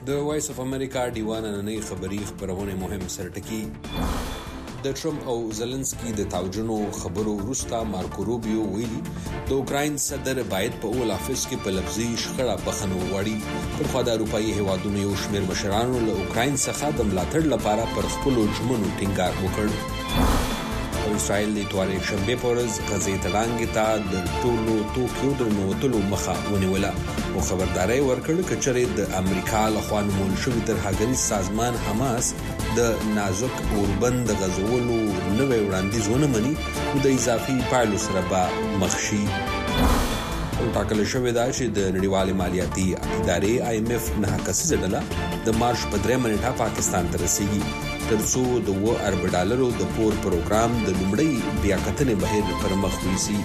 د وایس اف امریکا دیوان نننۍ خبری خبرونه مهم سرټکی د ټرمپ او زلنسکي د تاوجنو خبرو وروسته مارکو روبیو ویلي د اوکراین صدر باید په اول افیس کې په لفظي شخړه بخنه وغواړي. پر خوا د اروپאי هیوادونو یو شمېر مشرانو له اوکراین څخه د ملاتړ لپاره پر خپلو ژمنو ټینګار وکړ. اسرائیل د اتوارې شنبه په ورځ غزې تړانګې ته د ټولو توکیو د نوتلو مخه ونیوله او خبرداري ورکړه چې د امریکا لخوا نومول شوی ترهګریز سازمان حماس د نازک اوربند غزولو نوې وړاندیز ونه مني او د اضافي پایلو سره به مخ شي. ټاکل شوې ده چې د نړیوالې مالیاتي ادارې IMF نه کسیزه ډله د مارچ په 3 منټه پاکستان ته رسیږي ترڅو د $1 د پور پروګرام د لومړی بیاکتنې بهیر پر مخ ویسي.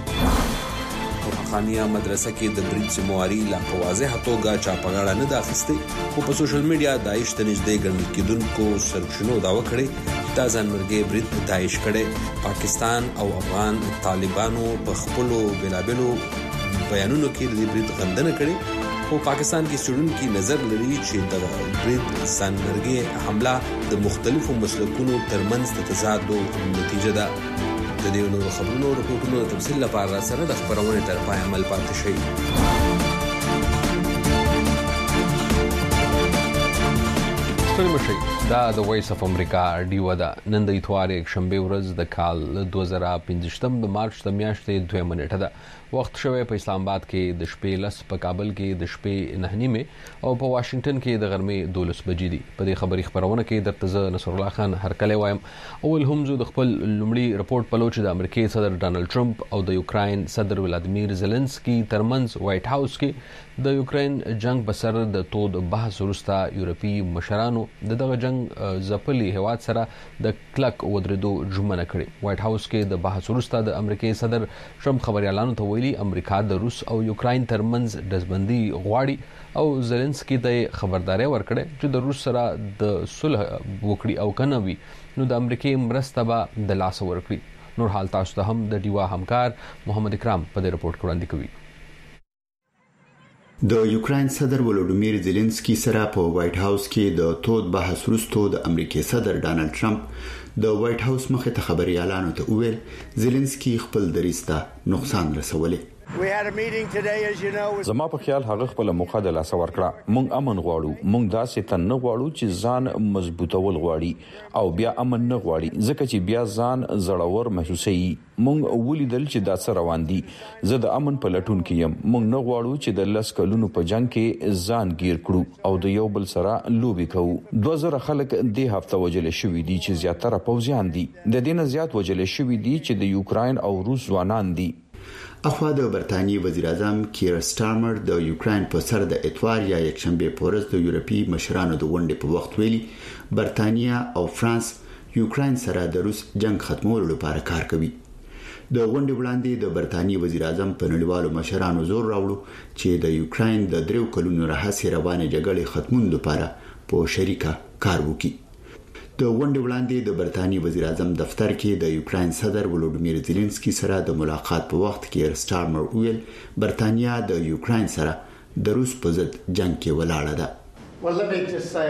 خانیا مدرسه کې د برید سمواري لا په واضح توګه چاپغاړه نه داخسته خو په سوشل میډیا داعش ته نږدې ګڼل کېدونکو سرچینو داوا کړي دا ځانمرګي برید داعش کړي. پاکستان او افغان طالبانو په خپلو بلابلو بیانونو کې د برید غندنه کړي خو پاکستان کې سړونکو نظر لري چې د برید ځانمرګي حمله د مختلفو مسلکونو ترمنځ د تضادو نتیجه ده. د دې نورو خبرونو رپورټونو د تفصیل لپاره سره د خبرونه تر پای عمل پاتې شئ. دا د وایس اف امریکا ډیو ده. نن د اتوارې شنبه ورځ د کال 2015 د مارچ د میاشتې 2 منټه ده. وخت شوی په اسلام آباد کې د شپې 10 په کابل کې د شپې 9 او په واشنگټن کې د غرمې 12 بجې دي. په دې خبري خبرونه کې درته نصر الله خان هرکلی وایم. اول هم زه د خپل لومړي رپورت په لور چې د امریکای صدر ډانلډ ټرمپ او د یوکراین صدر ولادیمیر زلنسکي ترمنځ وایټ هاوس کې د یوکراین جنگ بسر د تود بحث وروسته یورپی مشرانو دغه جنگ ځپلي هیواد سره د کلک ودرېدو ژمنه کړې. وایټ هاوس کې د بحث وروسته د امریکای صدر ټرمپ خبريالانو ته ویلي امریکا د روس او یوکراین ترمنځ دزبندي غواړي او زلنسکي ته خبرداري ورکړه چې د روس سره د صلح وکړي او کنه وي نو د امریکای مرسته به د لاس ورکړي. نور حال تاسو ته هم د ډیوا همکار محمد اکرام په دې رپورت وړاندې کوي. د یوکراین صدر ولودیمیر زيلنسکي سره په وایټ هاوس کې د تود بحث وروسته د امریکای صدر ډانلډ ټرمپ د وایټ هاوس مخې ته خبريالانو ته وویل زيلنسکي خپل دریسته نقصان رسولي. زما په خیال هغه خپل موخه د لاس ورکړه. مونږ امن غواړو، مونږ داسې تن نه غواړو چې ځان مضبوطول غواړي او بیا امن نه غواړي ځکه چې بیا ځان زړور محسوسي. مونږ ولیدل چې دا څه روان دي. زه د امن په لټون کې یم. مونږ نه غواړو چې د لس کلونو په جنگ کې ځان گیر کړو او د یو بل سره لوبي کوو. 2000 خلک د هفته وجل شوې دي چې زیاتره پوځیان دي. د دې نه زیات وجل شوې دي چې د یوکراین او روس ځوانان دي. اخوا د برتانیې وزیر اعظم کیر سټارمر د یوکراین په سر د اتوار یا یکشنبه په ورځ د یورپی مشرانو د غونډې په وخت ویلي برتانیې او فرانس یوکراین سره د روس جنگ ختمولو لپاره کار کوي. د غونډې وړاندې د برتانیې وزیر اعظم په نړیوالو مشرانو زور راوړو چې د یوکراین د 3 کلونو راهیسې روانه جګړې ختمولو لپاره په شریکه کار وکړي. د غونډې وړاندې د برتانیې وزیر اعظم دفتر کې د یوکراین صدر ولودیمیر زيلنسکي سره د ملاقات په وخت کې سټارمر ویل برتانیا د یوکراین سره د روس په ضد جنگ کې ولاړه ده. Well, let me just say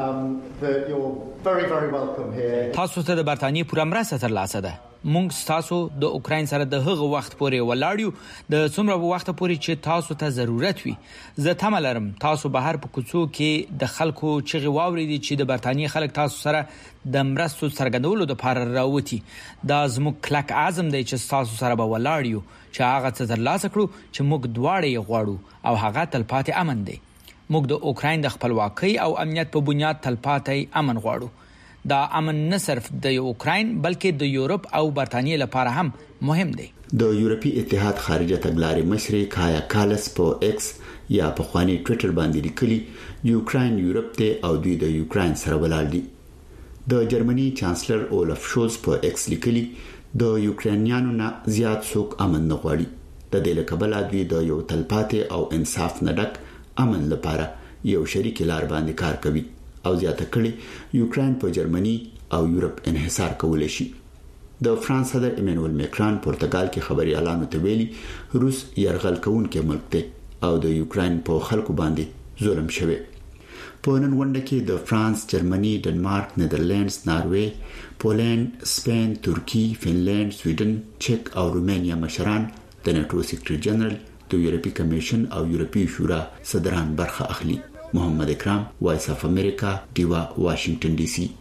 that you're very, very welcome here. تاسو ته د برتانیې پوره مرسته ترلاسه ده. مونږ تاسو د اوکراین سره د هغه وخت پورې ولاړیو د څومره وخت پورې چې تاسو ته ضرورت وي. زه تمه لرم تاسو بهر په کوڅو کې د خلکو چغې واورئ چې د برتانیې خلک تاسو سره د مرستو څرګندولو لپاره راوتی. دا زموږ کلک عزم دی چې تاسو سره به ولاړیو چې هغه څه ترلاسه کړو چې موږ دواړه یې غواړو او هغه تلپاتې امن دی. موږ د اوکراین د خپلواکۍ او امنیت په بنیاد تلپاتې امن غواړو. دا امن نه صرف د اوکراین بلکې د یورپ او برتانیې لپاره هم مهم دی. د یورپی اتحاد خارجه تګلارې مشر کایا کالس په ایکس یا په خواني ټوئیټر باندې لیکلي یوکراین یورپ ته او دوی د یوکراین سره ولاړ دي. د جرمني چانسلر اولف شولز په ایکس لیکلي د یوکرانیانو نه زیات څوک امن نه غواړي. د دې لکبل دوی د یو تلپاتې او انصاف نه ډک امن لپاره یو شریک لار باندې کار کوي او زیاته کړي یوکراین په جرمني او یورپ انحصار کولای شي. د فرانس صدر ایمانوئل ماکرون پرتګال کې خبريالانو ته ویلي روس يرغل کوونکی ملک دی او د یوکراین په خلکو باندې ظلم شوی. په نن غونډه کې د فرانس، جرمني، ډنمارک، نیدرلندز، ناروې، پولند، سپین، ترکی، فنلند، سویډن، چک او رومانیا مشران، د ناتو سیکریټری جنرال، د یورپی کمیشن او یورپی شورا صدران برخه اخلي. محمد اکرام، وایس اف امریکا، دیوا، واشنگټن ډي سي.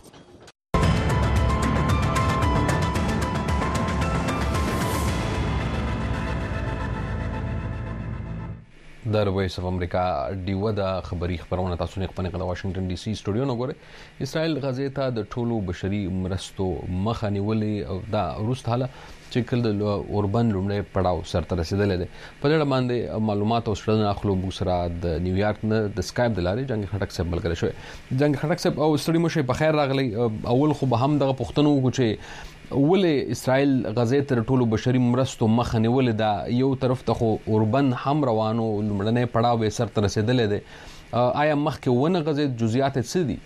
د وایس اف امریکا دیو د خبري خبرونه تاسو نه خپل د واشنگټن ډي سي سټوډیو نه غوړي. اسرائیل غزې ته د ټولو بشري مرستو مخه نیولې او دا روس حاله چې کله د اوربن لومړی پړاو سره رسیدل دي. په دې باندې معلومات او شړنه اخلو بو سره د نیویارک نه د سکایپ د لارې جنگ خټک صاحب ملګری شوی. جنگ خټک صاحب او ستړي مشه په خیر راغلی. اول خو به هم دغه پښتنو کو چې ولې اسرائیل غزې ته ټولو بشري مرستو مخه نیولې دا یو طرف ته خو اوربن هم روانو لمړنې پړاو به سره رسیدل دي. آیا مخکې ونه غزې جزئیات څه دي؟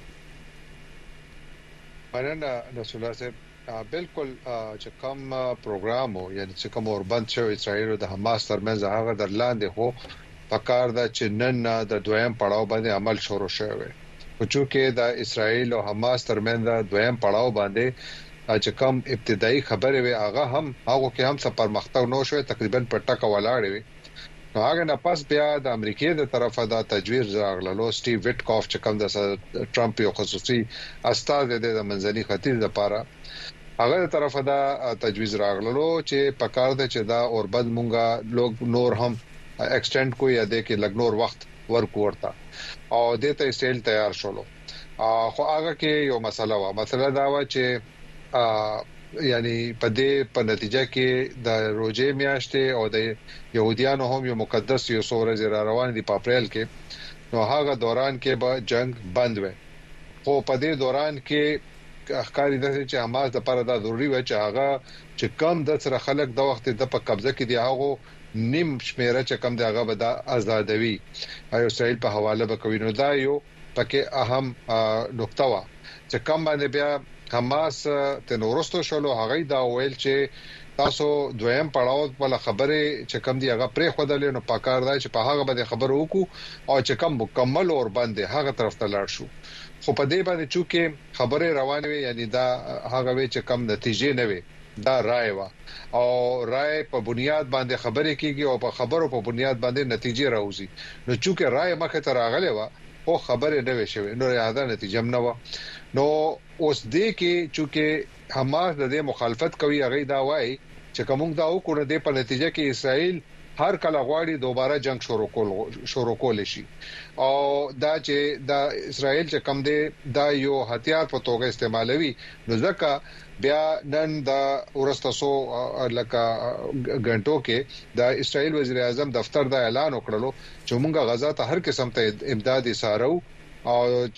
مننه رسول الله صاحب. بالکل چې کوم پروګرام یعنی چې کوم اوربند شو اسرائیل او د حماس ترمنځ هغه در لاندې هو پکار دا چې نن د دویم پړاو باندې عمل شروع شوی. خو چې د اسرائیل او حماس ترمنځ دویم پړاو باندې چې کوم ابتدایي خبره وي هغه کې هم څه پرمختګ نو شوی، تقریبا په ټکا ولاړ وي. نو هغه نه پس بیا د امریکای د طرفه دا تجویز راغلو. سټیو ویټکوف چې کوم د ټرمپ یو خصوصي استاد د منځني ختیځ لپاره هغه د طرفه دا تجویز راغلو چې پکار ده چې دا اوربند مونږه لوګ نور هم ایکسټند کوی یا د کې لګ نور وخت ورکورتا او د ته سیل تیار شولو. خو هغه کې یو مسله دا و چې یعنی په نتیجه کې د روزه میاشتې او د يهوديانو هم یو مقدس یو سورج را روان دي په اپریل کې. نو هغه دوران کې به جنگ بند وي. خو په دې دوران کې اخکاری د چې حماس د لپاره دا ضروری و چې هغه چې کم د سره خلک د وخت د په قبضه کې دی هغه نیم شمیره چې کم دی هغه به د آزادوي او اسرائیل په حواله وکوي. نو دا یو پکې اهم نقطه و چې کم باندې بیا حماس ته نورستو شلو. هغه دا ویل چې تاسو دویم پړاو په خبره چې کم دی هغه پرې خدل نو پکار دی چې په هغه باندې خبر وکړو او چې کم مکمل اور باندې هغه طرف ته لاړ شو. خو په دې باندې چې خبره روانه وي یعنی دا هغه وی چې کم نتیجې نه وي دا رائے وا او رائے په بنیاد باندې خبرې کیږي او په خبرو په بنیاد باندې نتیجې راوځي. نو چې رائے مخه ته راغله وا او خبره نه وي شوی نو یاده نتیجه نه و. نو اوس دې کې چې حماس د مخالفت کوي هغه دا وایي چې کوم دا وکړه د په نتیجه کې اسرائیل هر کله غواړي دوباره جنگ شروع کول شي او دا چې د اسرائیل چې کم دی دا یو هتیار په توګه استعمالوي. نو ځکه بیا نن د ورستاسو لکه غنټو کې د اسرائیل وزیر اعظم دفتر دا اعلان وکړلو چې مونږه غزا ته هر قسم ته امداد سارو او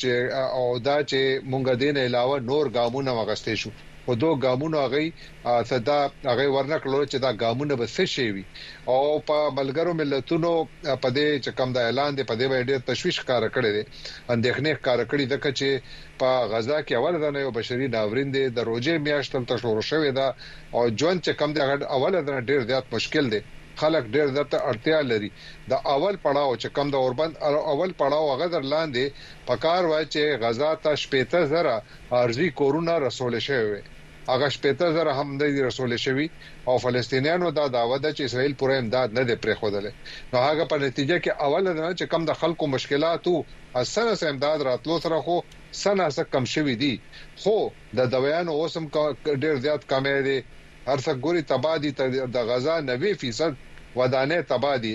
دا چې مونږ دین علاوه نور ګامونه وغستې شو. او دوه ګامونه هغه صدا هغه ورنکلو چې دا ګامونه به څه شي وي او په ملګرو ملتونو په دې چې کوم د اعلان دی په دې باندې تشويش کار کړی دی اندېښنې کار کړی د کچې په غزا کې اول د یو بشري ناورین دی د روزه میاشتل ته شروع شوې ده او جون چې کوم دی اول د ډېر زیات مشکل دی. خلک ډېر زیات اړتیا لري. د اول پړاو چې کوم د اوربند اول پړاو هغه در لاندې پکار وای چې غزا ته 15000 ارزي کورونه رسول شوی هغه 15000 هم د رسول شوی او فلسطینیانو دا دعوه ده چې اسرائیل پوره امداد نه دی پرې خوده. نو هغه په نتیجه کې اول نه چې کم د خلکو مشکلاتو اساسه امداد راتلو سره خو سنه کم شوی دي. خو د دویانو اوسم ډیر زیات کمې دي. هر څه ګوري تبادی د غزا 90% ودانې تبادی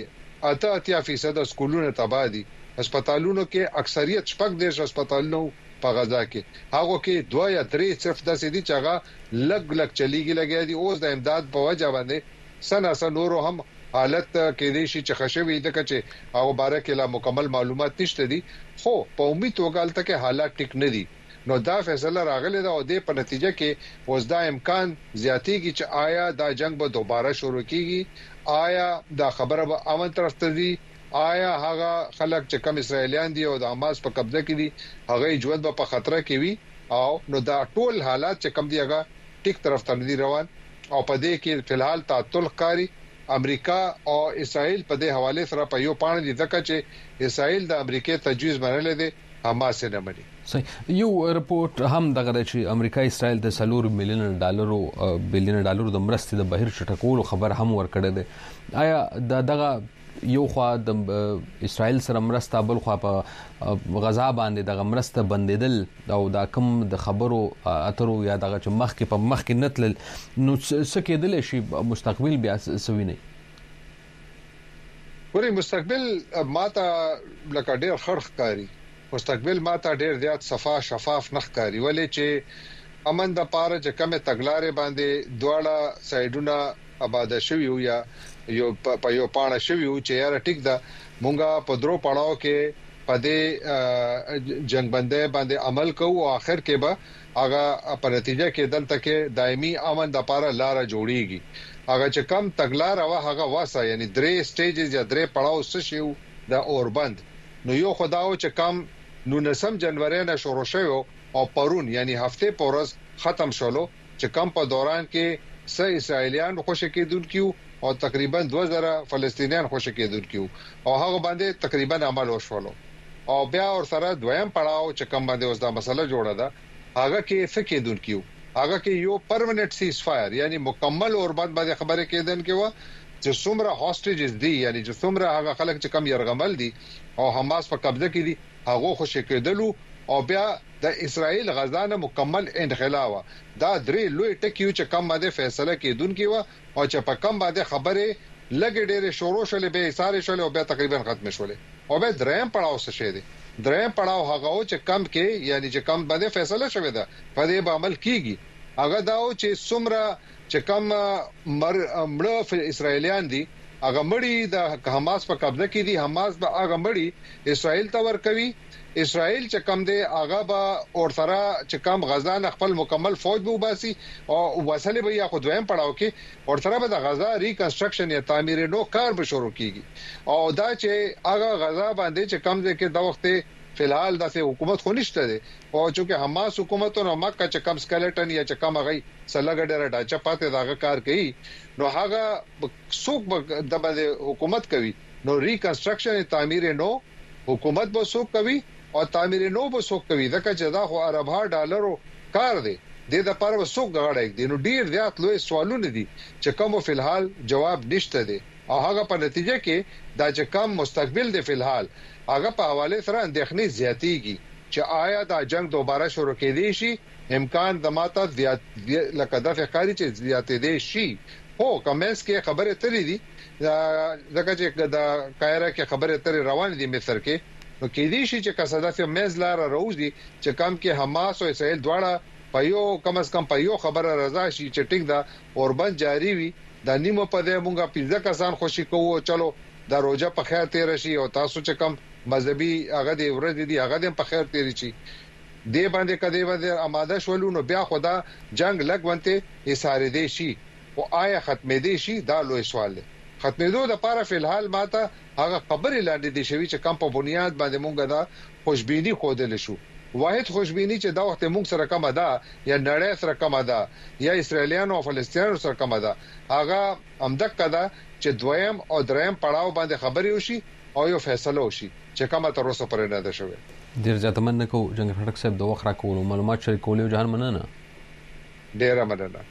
80% سکولونه تبادی. هسپتالونو کې اکثریت شپږ دیش هسپتالونو په غزا کې هغه کې 2 یا 3 صرف د سيدي چاغه لګ چلیږي لګیا دي. اوس د امداد په وجه باندې سنه نورو هم حالت کې دي چې خشوي د کچې او بارکه لا مکمل معلومات نشته دي. خو په امید وګالته کې حالات ټیک نه دي. نو دا فیصله راغله دا او د په نتیجه کې اوس دا امکان زیاتېږي چې آیا دا جنگ به دوباره شروع کیږي، آیا دا خبره به امن طرف ته ځي، آیا هغه خلک چې کم اسرائیلیان دي او د حماس په قبضه کې دي هغه ژوند په خطر کې وي. او نو دا ټول حالات چې کم دي هغه ټیک طرف ته نه روان او په دې کې فلحال تعطل ښکاری. امریکا او اسرائیل په دې حواله سره په یو پاڼه دي ځکه چې اسرائیل د امریکای تجویز منل دي حماس نه مني. یو رپورت هم دغه چې امریکا اسرائیل د $4 بلین د مرستې د بهیر چټکولو خبر هم ورکړی دی. آیا دغه یو خوا د اسرائیل سره مرسته بل خوا په غزا باندې دغه مرسته بندیدل او دا کم د خبرو اترو یا دغه چې مخکې نتل نو څه کېدل شي مستقبل بیا سوي نه؟ ورې مستقبل ماته لکه ډېر خړخ کاری، مستقبل ماته ډېر زیات شفاف نه ښکاری، ولې چې امن د پاره چې کومه تګلارې باندې دواړه سایډونه آباد شوي یا یو په یو پاڼه شوي چې یاره ټیک ده مونږه په درو پړاو کې پدې جنگ بندي باندې عمل کوو او اخر کې به هغه په نتیجه کې دلته کې دایمي امن د پاره لار جوړیږي. هغه چې کم تګلار او هغه واسه یعنی درې سټیجز یا درې پړاو شیو د اوربند نو یو خداو چې کم 19 جنوري نه شروع شوی او پرون یعنی هفته پورز ختم شولو چې کم په دوران کې سه اسرایلیان خوشی کېدونکو او تقریبا 2000 فلسطینیان خوشی کېدونکو او هغه باندې تقریبا عمل وشولو او بیا ور سره دویم پړاو چې کم باندې اوس دا مسله جوړه ده هغه کې څه کېدونکو هغه کې یو پرمننت سیز فایر یعنی مکمل اوربند باندې خبره کېدن کې و چې څومره هاستیجز دي یعنی چې څومره هغه خلک چې کم يرغمل دي او حماس په قبضه کې دي هغه خوشی کېدلو او بیا د اسرائیل غزا نه مکمل انخلا و دا درې لوی ټکیو چې کم باندې فیصله کېدونکې و او چې په کم باندې خبره لګې ډېرې شروع شولې به ساري شولې او بیا تقریبا ختم شولې او به درېم پړاو څه شه دي درېم پړاو هغه چې کم کې یعنی چې کم باندې فیصله شوه ده په دې به عمل کیږي هغه داو چې څومره چې کم مړه اسرایلیان دي هغه مړی د حماس په قبضه کې دي حماس به هغه مړی اسرائیل ته ورکوي اسرائیل چې کم دی هغه به اور سره چې کم غزا نه خپل مکمل فوج به وباسي او وسلې به یا خو دویم پړاو کې اور سره به د غزا ریکنسټرکشن یا تعمیر نو کار به شروع کیږي او دا چې هغه غزا باندې چې کم دی کې د وخت فلحال داسې حکومت خو نشته دی او چې حماس حکومتونو مکه چې کم سکلیټن یا چې کم غي سلګډره ډاچا پاتې داغه کار کوي نو هغه څوک د باندې حکومت کوي نو ریکنسټرکشن تعمیر نو حکومت به څوک کوي او تعمیر نو به څوک کوي ځکه چې دا خو اربها ډالرو کار دی د لپاره به څوک غړای دي نو ډیر زیات لوی سوالونه دي چې کوم فلحال جواب نشته دی او هغه په نتیجه کې دا چې کم مستقبل دی فلحال هغه په حواله سره اندېښنې زیاتېږي چې آیا دا جنگ دوباره شروع کېدی شي امکان د ماته زیات لکه د فقاري چې زیاتې دي شي هو کمنس کې خبره ترې دي ځکه چې د قاهره کې خبره ترې روان دي مصر کې نو کې دي شي چې قصدا فی مزلار روزي چې کم کې حماس او اسرائیل دواړه په یو کم از کم په یو خبره رضا شي چې ټیک دا اوربند جاری وي د نیمه په دې مونږه 15 کسان خوشي کوو چلو دا روزه په خیر تیر شي او تاسو چې کم مذهبي هغه دی ورځ دي هغه د په خیر تیر شي دی باندې کدی باندې آماده شولو نو بیا خدا جنگ لګونته ایثار دی شي او آیا ختمې دی شي دا لوی سوال دی ختمېدو د پاره فلحال ماته هغه خبرې لاندې دي شوی چې کم په بنیاد باندې مونږه دا خوشبيني خوده شو واحد خوشبيني چې دا وخت مونږ سره کم ده یا نړۍ سره کم ده یا اسرایلیانو او فلسطینیانو سره کم ده هغه همدک کده چې دویم او دریم پړاو باندې خبرې وشي او یو فیصله وشي چې کومه تر اوسه پرې نه ده شوی. ډیر ځات مننه کو جنگ خټک صاحب د وخت راکولو معلومات شریکولو جهان مننه. ډیر مننه.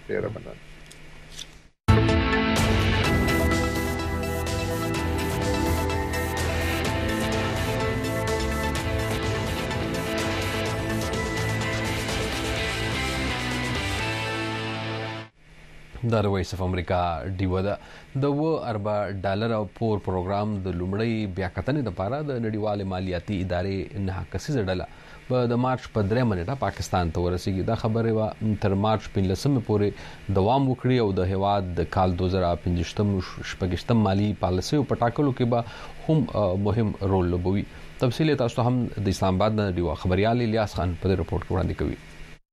د وایس اف امریکا ډیو ده د $1 او پور پروګرام د لومړی بیا کتنې لپاره د نړیوال مالیاتي ادارې نه کسیزه ډله د مارچ په 3 منټه پاکستان ته ورسیږي. دا خبره تر مارچ 15 پورې دوام وکړي او د هواد د کال 2015 مالی پالیسي په ټاکلو کې به هم مهم رول لوبوي. تفصیل تاسو هم د اسلام آباد د خبريال الیاس خان په رپورت کې وړاندې کوي.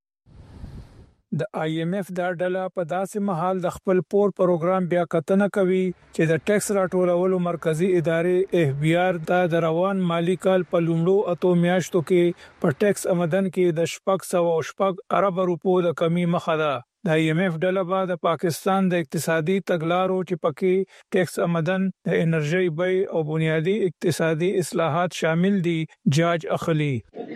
د IMF دا ډله په داسې مهال د خپل پور پروګرام بیا کتنه کوي چې د ټیکس راټولولو مرکزی ادارې FBI د روان مالی کال په لومړو اتو میاشتو کې په ټیکس آمدن کې د 6.8 ارب روپو د کمی مخه ده. د IMF ډله به د پاکستان د اقتصادي تګلارو چې پکې ټیکس آمدن د انرژي بیې او بنیادی اقتصادي اصلاحات شامل دي جاج اخلي.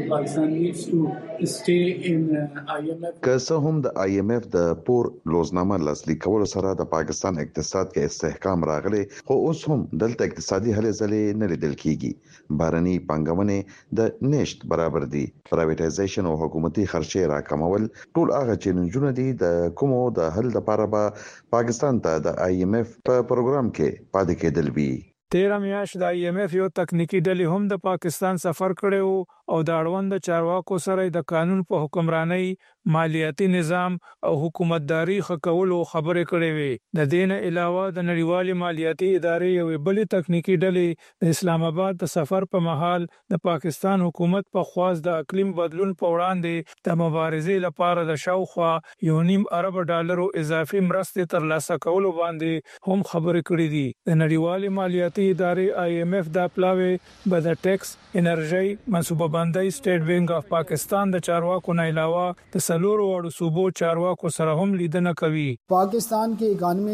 که څه هم د IMF د پور لوزنامه لاسلیک کولو سره د پاکستان اقتصاد کې استحکام راغلی، خو اوس هم دلته اقتصادي هلې ځلې نه لیدل کیږي. بهرني پانګونې د نشت برابر دي. پرایویټایزیشن او حکومتي خرچې راکمول ټول هغه چیلنجونه دي د کومو د حل لپاره به پاکستان ته د IMF په پروګرام کې پاتې کېدل وي. 13 میاشت د IMF یو تکنیکی ډلې هم د پاکستان سفر کړو او د اړوند چارواکو سره د قانون په حکمرانی، مالیاتي نظام او حکومتداري خکولو خبرې کړې وې. د دین علاوه د نړیوالې مالیاتي ادارې یو بل تکنیکی ډلې د اسلام آباد د سفر په محل د پاکستان حکومت په خواست د اقلیم بدلون په وړاندې د مبارزې لپاره د شاوخوا $1.5 ارب اضافي مرستې ترلاسه کولو باندې هم خبرې کړې دي. د نړیوالې مالیاتي ادارې IMF دا پلاوي به د ټیکس، انرژي، منصوبه بندي State Bank of Pakistan د چارواکو نه علاوه د سلورو وړو صوبو چارواکو سره هم لیدنه کوي. Pakistan की economy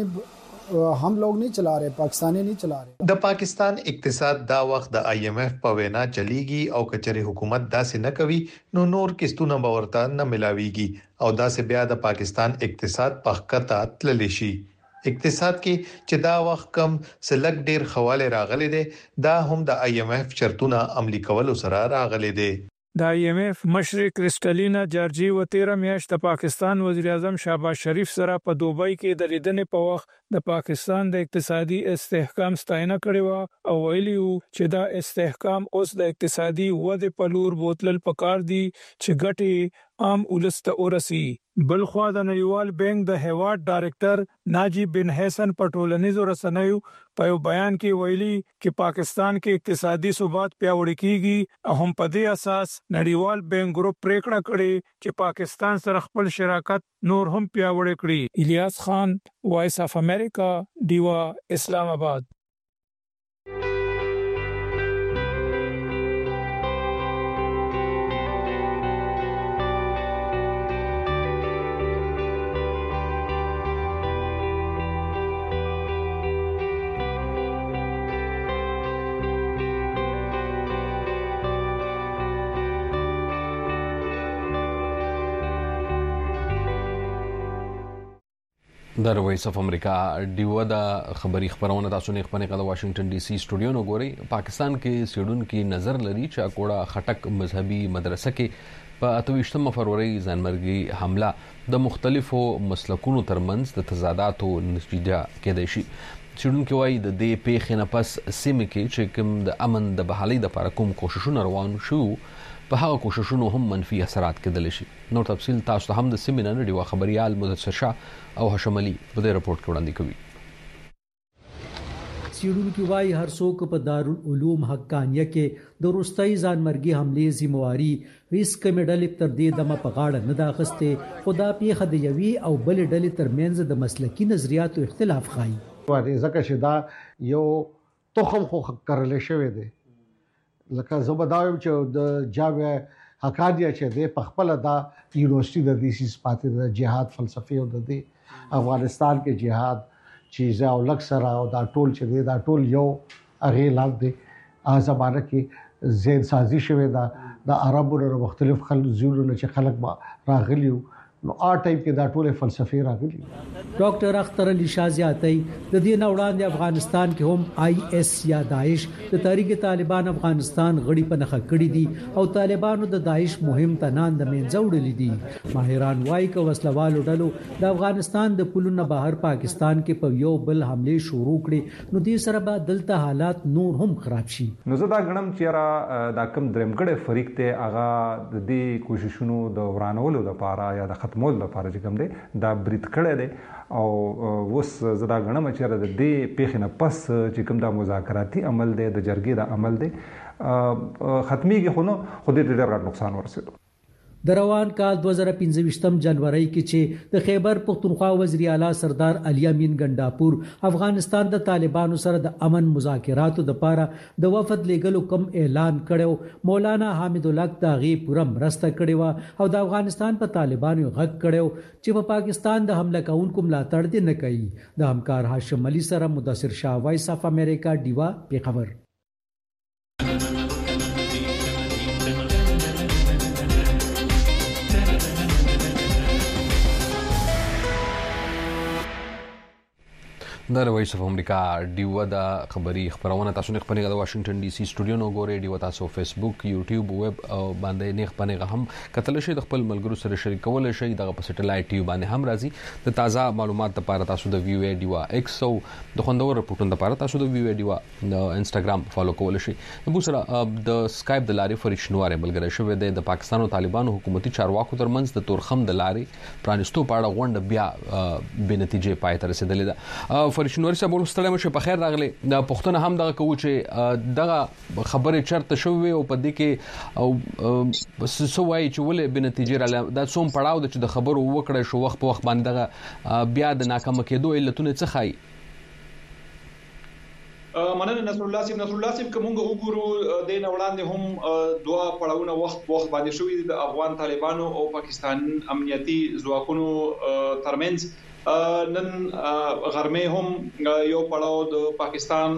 हम लोग नहीं चला रहे, पाकिस्तानी नहीं चला रहे. د پاکستان اقتصاد دا وخت د IMF په وینا چلیږي او کچري حکومت داسې نه کوي نو نور کیستونه باورته نه ملاويږي او داسې بیا د پاکستان اقتصاد په خطه تللی شي. اقتصاد کې چې دا وخت کم سلګ ډیر خواله راغلي دي، دا هم د IMF شرطونه عملي کولو سره راغلي دي. د IMF مشر کریسټالینا جارجی و 13 میاشت د پاکستان وزیر اعظم شهباز شریف سره په دوبۍ کې د لیدنې په وخت د پاکستان د اقتصادي استحکام ستاینه کړې او ویلي چې دا استحکام اوس د اقتصادي ودې په لور بوتلل پکار دي چې ګټي عام ولست اورسي. بلخوا د نړیوال بانک د هیواد ډایریکټر ناجی بن حسن په ټولنیزو رسنیو په یو بیان کې ویلي چې پاکستان کې اقتصادي ثبات پیاوړی کیږي او هم په دې اساس نړیوال بانک ګروپ پریکړه کړې چې پاکستان سره خپل شراکت نور هم پیاوړی کړي. الیاس خان، وایس اف امریکا، دیوا، اسلام آباد. در وایس اف امریکا دیو د خبری خبرونه تاسو نه خبرونه د واشنگټن ډي سي سټوډیو نو ګوري. پاکستان کې سیډونکو نظر لري چې اکوړه خټک مذهبي مدرسه کې په 28 فروری ځانمرګي حمله د مختلفو مسلکونو ترمنځ د تضاداتو نتیجه کېدای شي. سیډونکو وايي د دې پیښې نه پس سیمه کې چې کوم د امن د بحالي د لپاره کوم کوششونه روان شو، په هغه کوششونو هم منفي اثرات کېدل شي. نور تفصيل تاسو ته هم د سیمینار نړیوال خبريال مدثر شاه او هاشم علي په دې رپورت کې وړاندې کوي. سیډونکو وايي هر څوک په دارالعلوم حقانیه کې د روستۍ ځانمرګي حملې ذمہواری هیڅ کوم ډلې تر دې دمه په غاړه نه دا غسته. خدا پیخه د یوي او بل ډلې ترمنځ د مسلکی نظریاتو اختلاف ښایي. ځکه چې دا یو تخم خو کرل شوی دی. لکه زه به دا وایم چې د جامعه حقانیه چې د پخپل دا یونیورسيټي د دې سیس پاتې د جهاد فلسفي او د افغانستان کې جهاد چې زاو لک سره او دا ټول چې دا ټول یو هغه لاندې زمانه کې زید سازي شوی دا د عربو له مختلف خلک زیرونه چې خلک راغلیو نو ټایپ کې دا ټول فلسفي راغلي. ډاکټر اختر علي شاه زیاتي د دې نوړاندې افغانستان کې هم IS یا داعش د تحریک طالبان افغانستان غړي په نخښه کړی دي او طالبانو د داعش مهم تنان د منځ وړلې دي. ماهران وايي چې وسلوالو ډلو د افغانستان د پولونو بهر پاکستان کې په یو بل حمله شروع کړي نو دې سره به دلته حالات نور هم خراب شي. نو زه دا غنم چې را دا کم درمګړې فریق ته هغه د دې کوششونو د ورانولو لپاره یا د ختمولو لپاره چې کوم دی دا برید کړی دی او وس زدا غنم چې د دې پیښې نه پس چې کوم دا مذاکراتي عمل دی د جرګې د عمل دی ختميږي خو نو خو دې ډېر غټ نقصان ورسېدو. د روان کال 2015 جنوري کې چې د خیبر پختونخوا وزیر اعلی سردار علي امین ګنداپور افغانستان د طالبانو سره د امن مذاکراتو لپاره د وفد لیګلو کوم اعلان کړو مولانا حامد الحق داغي پوره مرسته کړې او د افغانستان په طالبانو غږ کړو چې په پاکستان د حمله کوونکو ملاتړ دي نه کوي. د همکار هاشم علي سره مدثر شاه وایس اف امریکا دیوا پیښور. د وایس اف امریکا دیو د خبري خبرونه تاسو نه خبرونه د واشنگټن ډي سي سټوډیو نو ګوري دیو تاسو فیسبوک یوټیوب ویب او باندې نه خبرونه هم کتل شي د خپل ملګرو سره شریکول شي د په سټلایټ ټي باندې هم راځي د تازه معلومات لپاره تاسو د ویو ای دیو ایکس او د خوندور رپورټونو لپاره تاسو د ویو ای دیو د انستګرام فالو کول شي. د سره د سکایپ د لارې فرښتنواره ملګری شوې د پاکستان او طالبانو حکومتي چارواکو ترمنځ د تورخم د لارې پرانستو پاړه غونډه بیا به نتیجې پای ته رسیدلې ده. فرشنوري صاحب ورستلم شي په خیر راغلي. د پښتون هم دغه کوي چې دغه خبره چرته شوې او په دې کې او سوای چې ولې به نتیجې را د څوم پړاو د چې د خبرو وکړې شو وخت په وخت باندې دغه بیا د ناکام کېدو علتونه څه خای. مننه نصر الله صاحب کومه وګورو د نوړاندې هم دوا پړاوونه وخت باندې شوې د افغان طالبانو او پاکستان امنیتي ځواکونو ترمنځ. نن غرمه هم یو پړاو د پاکستان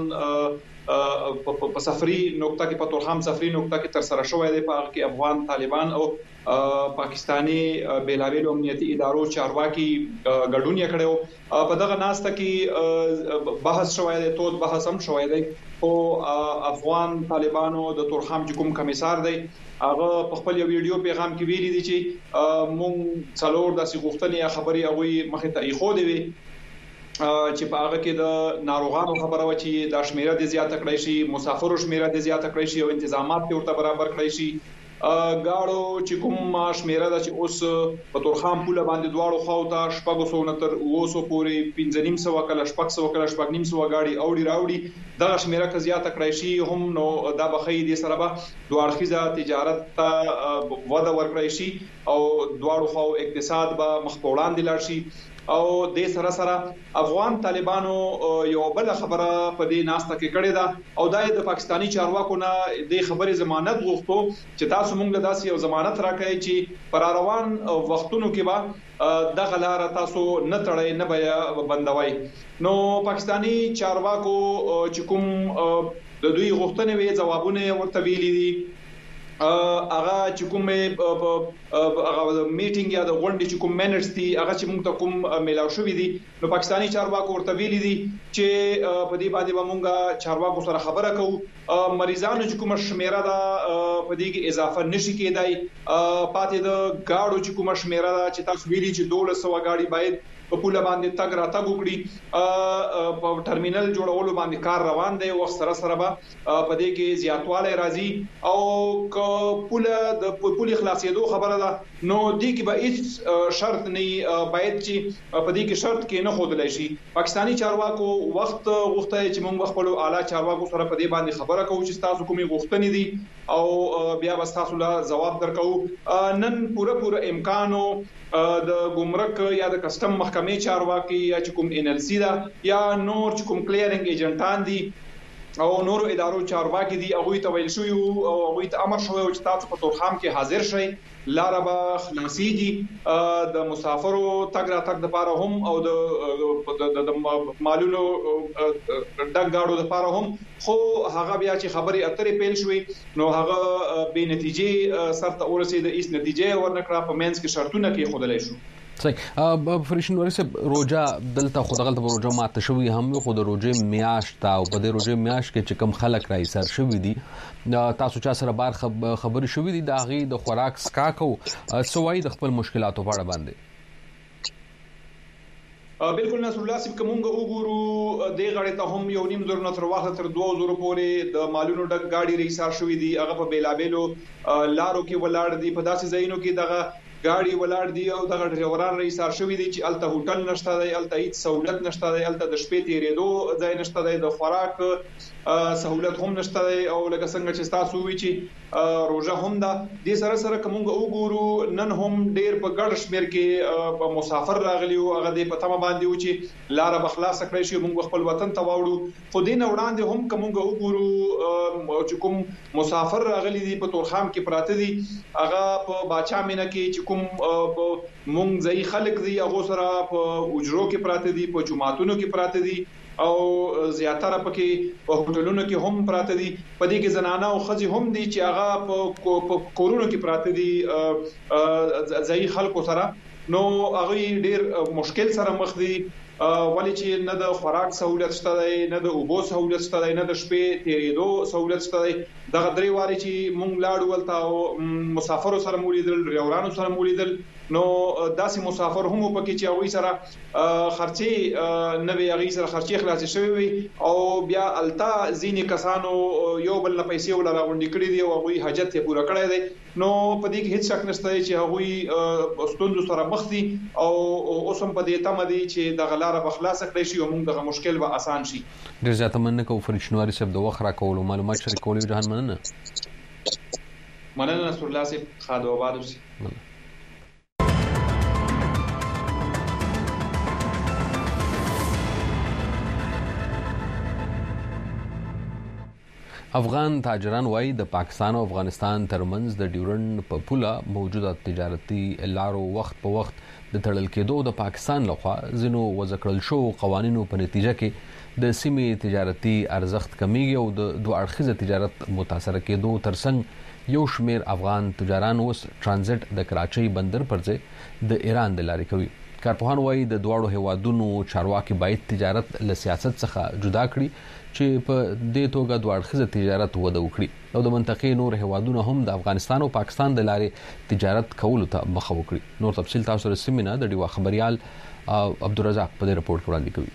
په سفري نقطه کې په تورخم سفري نقطه کې تر سره شوې ده. په کې افغان طالبان او پاکستانی بیلاویل امنیتي ادارو چارواکي ګډون یې کړو. په دغه ناسته کې بحث شوې ده، تود بحث هم شوې ده. او افغان طالبانو د تورخم کوم کمیسار دی هغه په خپل ویډیو پیغام کې ویلي دي چې مونږ څلور داسې غوښتنې خبري هغه مخه ته ایخو دی چې په هغه کې د ناروغانو خبره و چې د شمیره د زیاته کړی شي، مسافرو شمیره د زیاته کړی شي او تنظیمات ورته برابر کړی شي. غاړو چې کوم شمیره د چې اوس په تورخم پوله باندې دواړو خواو ته 600 تر 200 پورې 1500 کله 600 کله 900 غاړي اوړي راوړي دا شمیره که زیاته کړی شي هم نو دا بخې دي سره به دوارخیزه تجارت ته وده ورکړی شي او دواړو خواو اقتصاد به مخ په وړاندې لاړ شي. او د سره افغان طالبانو یو بل خبره په دې ناسته کې کړې ده او د پاکستانی چارواکو نه د خبرې ضمانت غوښتو چې تاسو موږ داسې یو ضمانت راکړئ چې پر روان وختونو کې به د غلار تاسو نه تړئ نه به بندوي. نو پاکستانی چارواکو چې کوم د دوی غوښتنې وی جوابونه ورته ویلي دي. هغه چې کوم هغه میټینګ یا د غونډې چې کوم مینټس دي هغه چې موږ ته کوم میلاو شوې دي نو پاکستانی چارواکو ورته ویلي دي چې په دې باندې موږ چارواکو سره خبره کوو. مریضانو چې کوم شمیره ده په دې کې اضافه نشي کېدای. پاتې د گاډو چې کوم شمیره ده چې تاسو ویلي چې 1200 گاډي باید په پوله باندې تګ راتګ وکړي. په ټرمینل جوړولو باندې کار روان دی او سره به په دې کې زیاتواله راځي او پوله د پوله خلاصېدو خبره ده نو دې کې به هیڅ شرط نه باید چې په دې کې شرط کې نه خودلای شي. پاکستانی چارواکو وخت غوښته چې موږ خپل اعلی چارواکو سره په دې باندې خبره کوو چې تاسو کومې غوښتنې دي او بیا به تاسو له جواب درکو. نن پوره امکانو د ګمرک یا د کسٹم محکمې چارواکي یا چې کوم ان ال سی دا یا نور چې کوم کلیرینګ ایجنټان دي او نور ادارو چارواکي دي هغه ته ویل شو او هغه ته امر شو چې تاسو په تورخم کې حاضر شئ. لاره به خلاصيږي د مسافرو تګ را تګ لپاره هم او د مالونو ډک گاډو لپاره هم. خو هغه بیا چې خبري اترې پیل شوې نو هغه به نتیجې سره ورسېد ایس نتیجې ورنکړه په مینس کې شرطونه کې خودلای شو. صحیح. فرشنوري صاحب روجا دلته خدغلته روجا ماته شوی هم خو د روجې میاشت او په دې روجې میاشت کې چې کم خلک راي سر شوی دي تاسو چا سره بار خبري شوی دي دا غي د خوراک سکاکو سوای د خپل مشکلاتو په اړه باندې. بالکل نصر الله صاحب کومه وګورو د غړې ته هم یو نیم زر نتر واخه تر 2000 پورې د مالونو ډک گاډي ریسار شوې دي هغه په بیلابېلو لارو کې ولاړ دي. په داسې ځایونو کې دغه گاډي ولاړ دي او دغه ډرایوران ریسار شوې دي چې الته هوټل نشته دی، الته هیڅ سہولت نشته دی، الته د شپې تیرېدو ځای نشته دی، د خوراک سہولت هم نشته دی او لکه څنګه چې تاسو وی چې روزه هم دا د سره کومه وګورو نن هم ډیر په ګډ شمیر کې مسافر راغلی او هغه د پتمه باندې و چې لار بخلاص کړی شي موږ خپل وطن ته واوړو خو دین وړاندې هم کومه وګورو چې کوم مسافر راغلی دي په تورخم کې پراته دي هغه په باچا مینه کې چې کوم مونږ ځای خلک دي هغه سره په اجرو کې پراته دي په جماعتونو کې پراته دي او زیاتره پکې په هوټلونو کې هم پراته دي په دې کې زنانه او خزي هم دي چې هغه په کورونو کې پراته دي ځای خلکو سره نو هغه ډیر مشکل سره مخ دي ولی چې نه د خوراک سہولت شته دی نه د اوبو سہولت شته دی نه د شپې تیرېدو سہولت شته دی دغه درې واري چې مونږ لاړو ولته او مسافرو سره مولیدل ډرایورانو سره مولیدل نو داسې مسافر هم پکې چې هغه سره خرچي نه وی هغه سره خرچي خلاص شوی وي او بیا التا زینې کسانو یو بل پیسې ولا راغونډې کړې دي او هغه حاجت یې پوره کړی دی نو په دې کې هیڅ شک نشته چې هغه ستوندو سره مخ دي او اوسم په دې تم دي چې د غلاره بخلاص کړی شي او موږ دغه مشکل به اسان شي. ډیر زیاته مننه کوم فرشنواري صاحب د وخت را کول معلومات شریکول جهان مننه نصر الله صاحب خادو آباد اوسئ. افغان تاجران وایي د پاکستان او افغانستان ترمنځ د ډیورنډ په پوله موجوده تجارتي لارو وخت په وخت د تړل کېدو د پاکستان لخوا ځینو وضع کړل شو قوانینو په نتیجه کې د سیمې تجارتي ارزښت کمیږي او د دوه اړخیزه تجارت متاثر کېدو ترڅنګ یو شمیر افغان تجاران اوس ترانزیت د کراچۍ بندر پر ځای د ایران د لارې کوي. کارپوهان وایي د دواړو هیوادونو چارواکي باید تجارت له سیاست څخه جدا کړي چې په دې توګه دوه اړخیزه تجارت وده وکړي او د منطقې نور هیوادونو هم د افغانستان او پاکستان د لارې تجارت کولو ته مخه وکړي. نور تفصیل تاسو سره سیمینه د ډیوا خبريال عبدالرزاق په دې رپورت وړاندې کوي.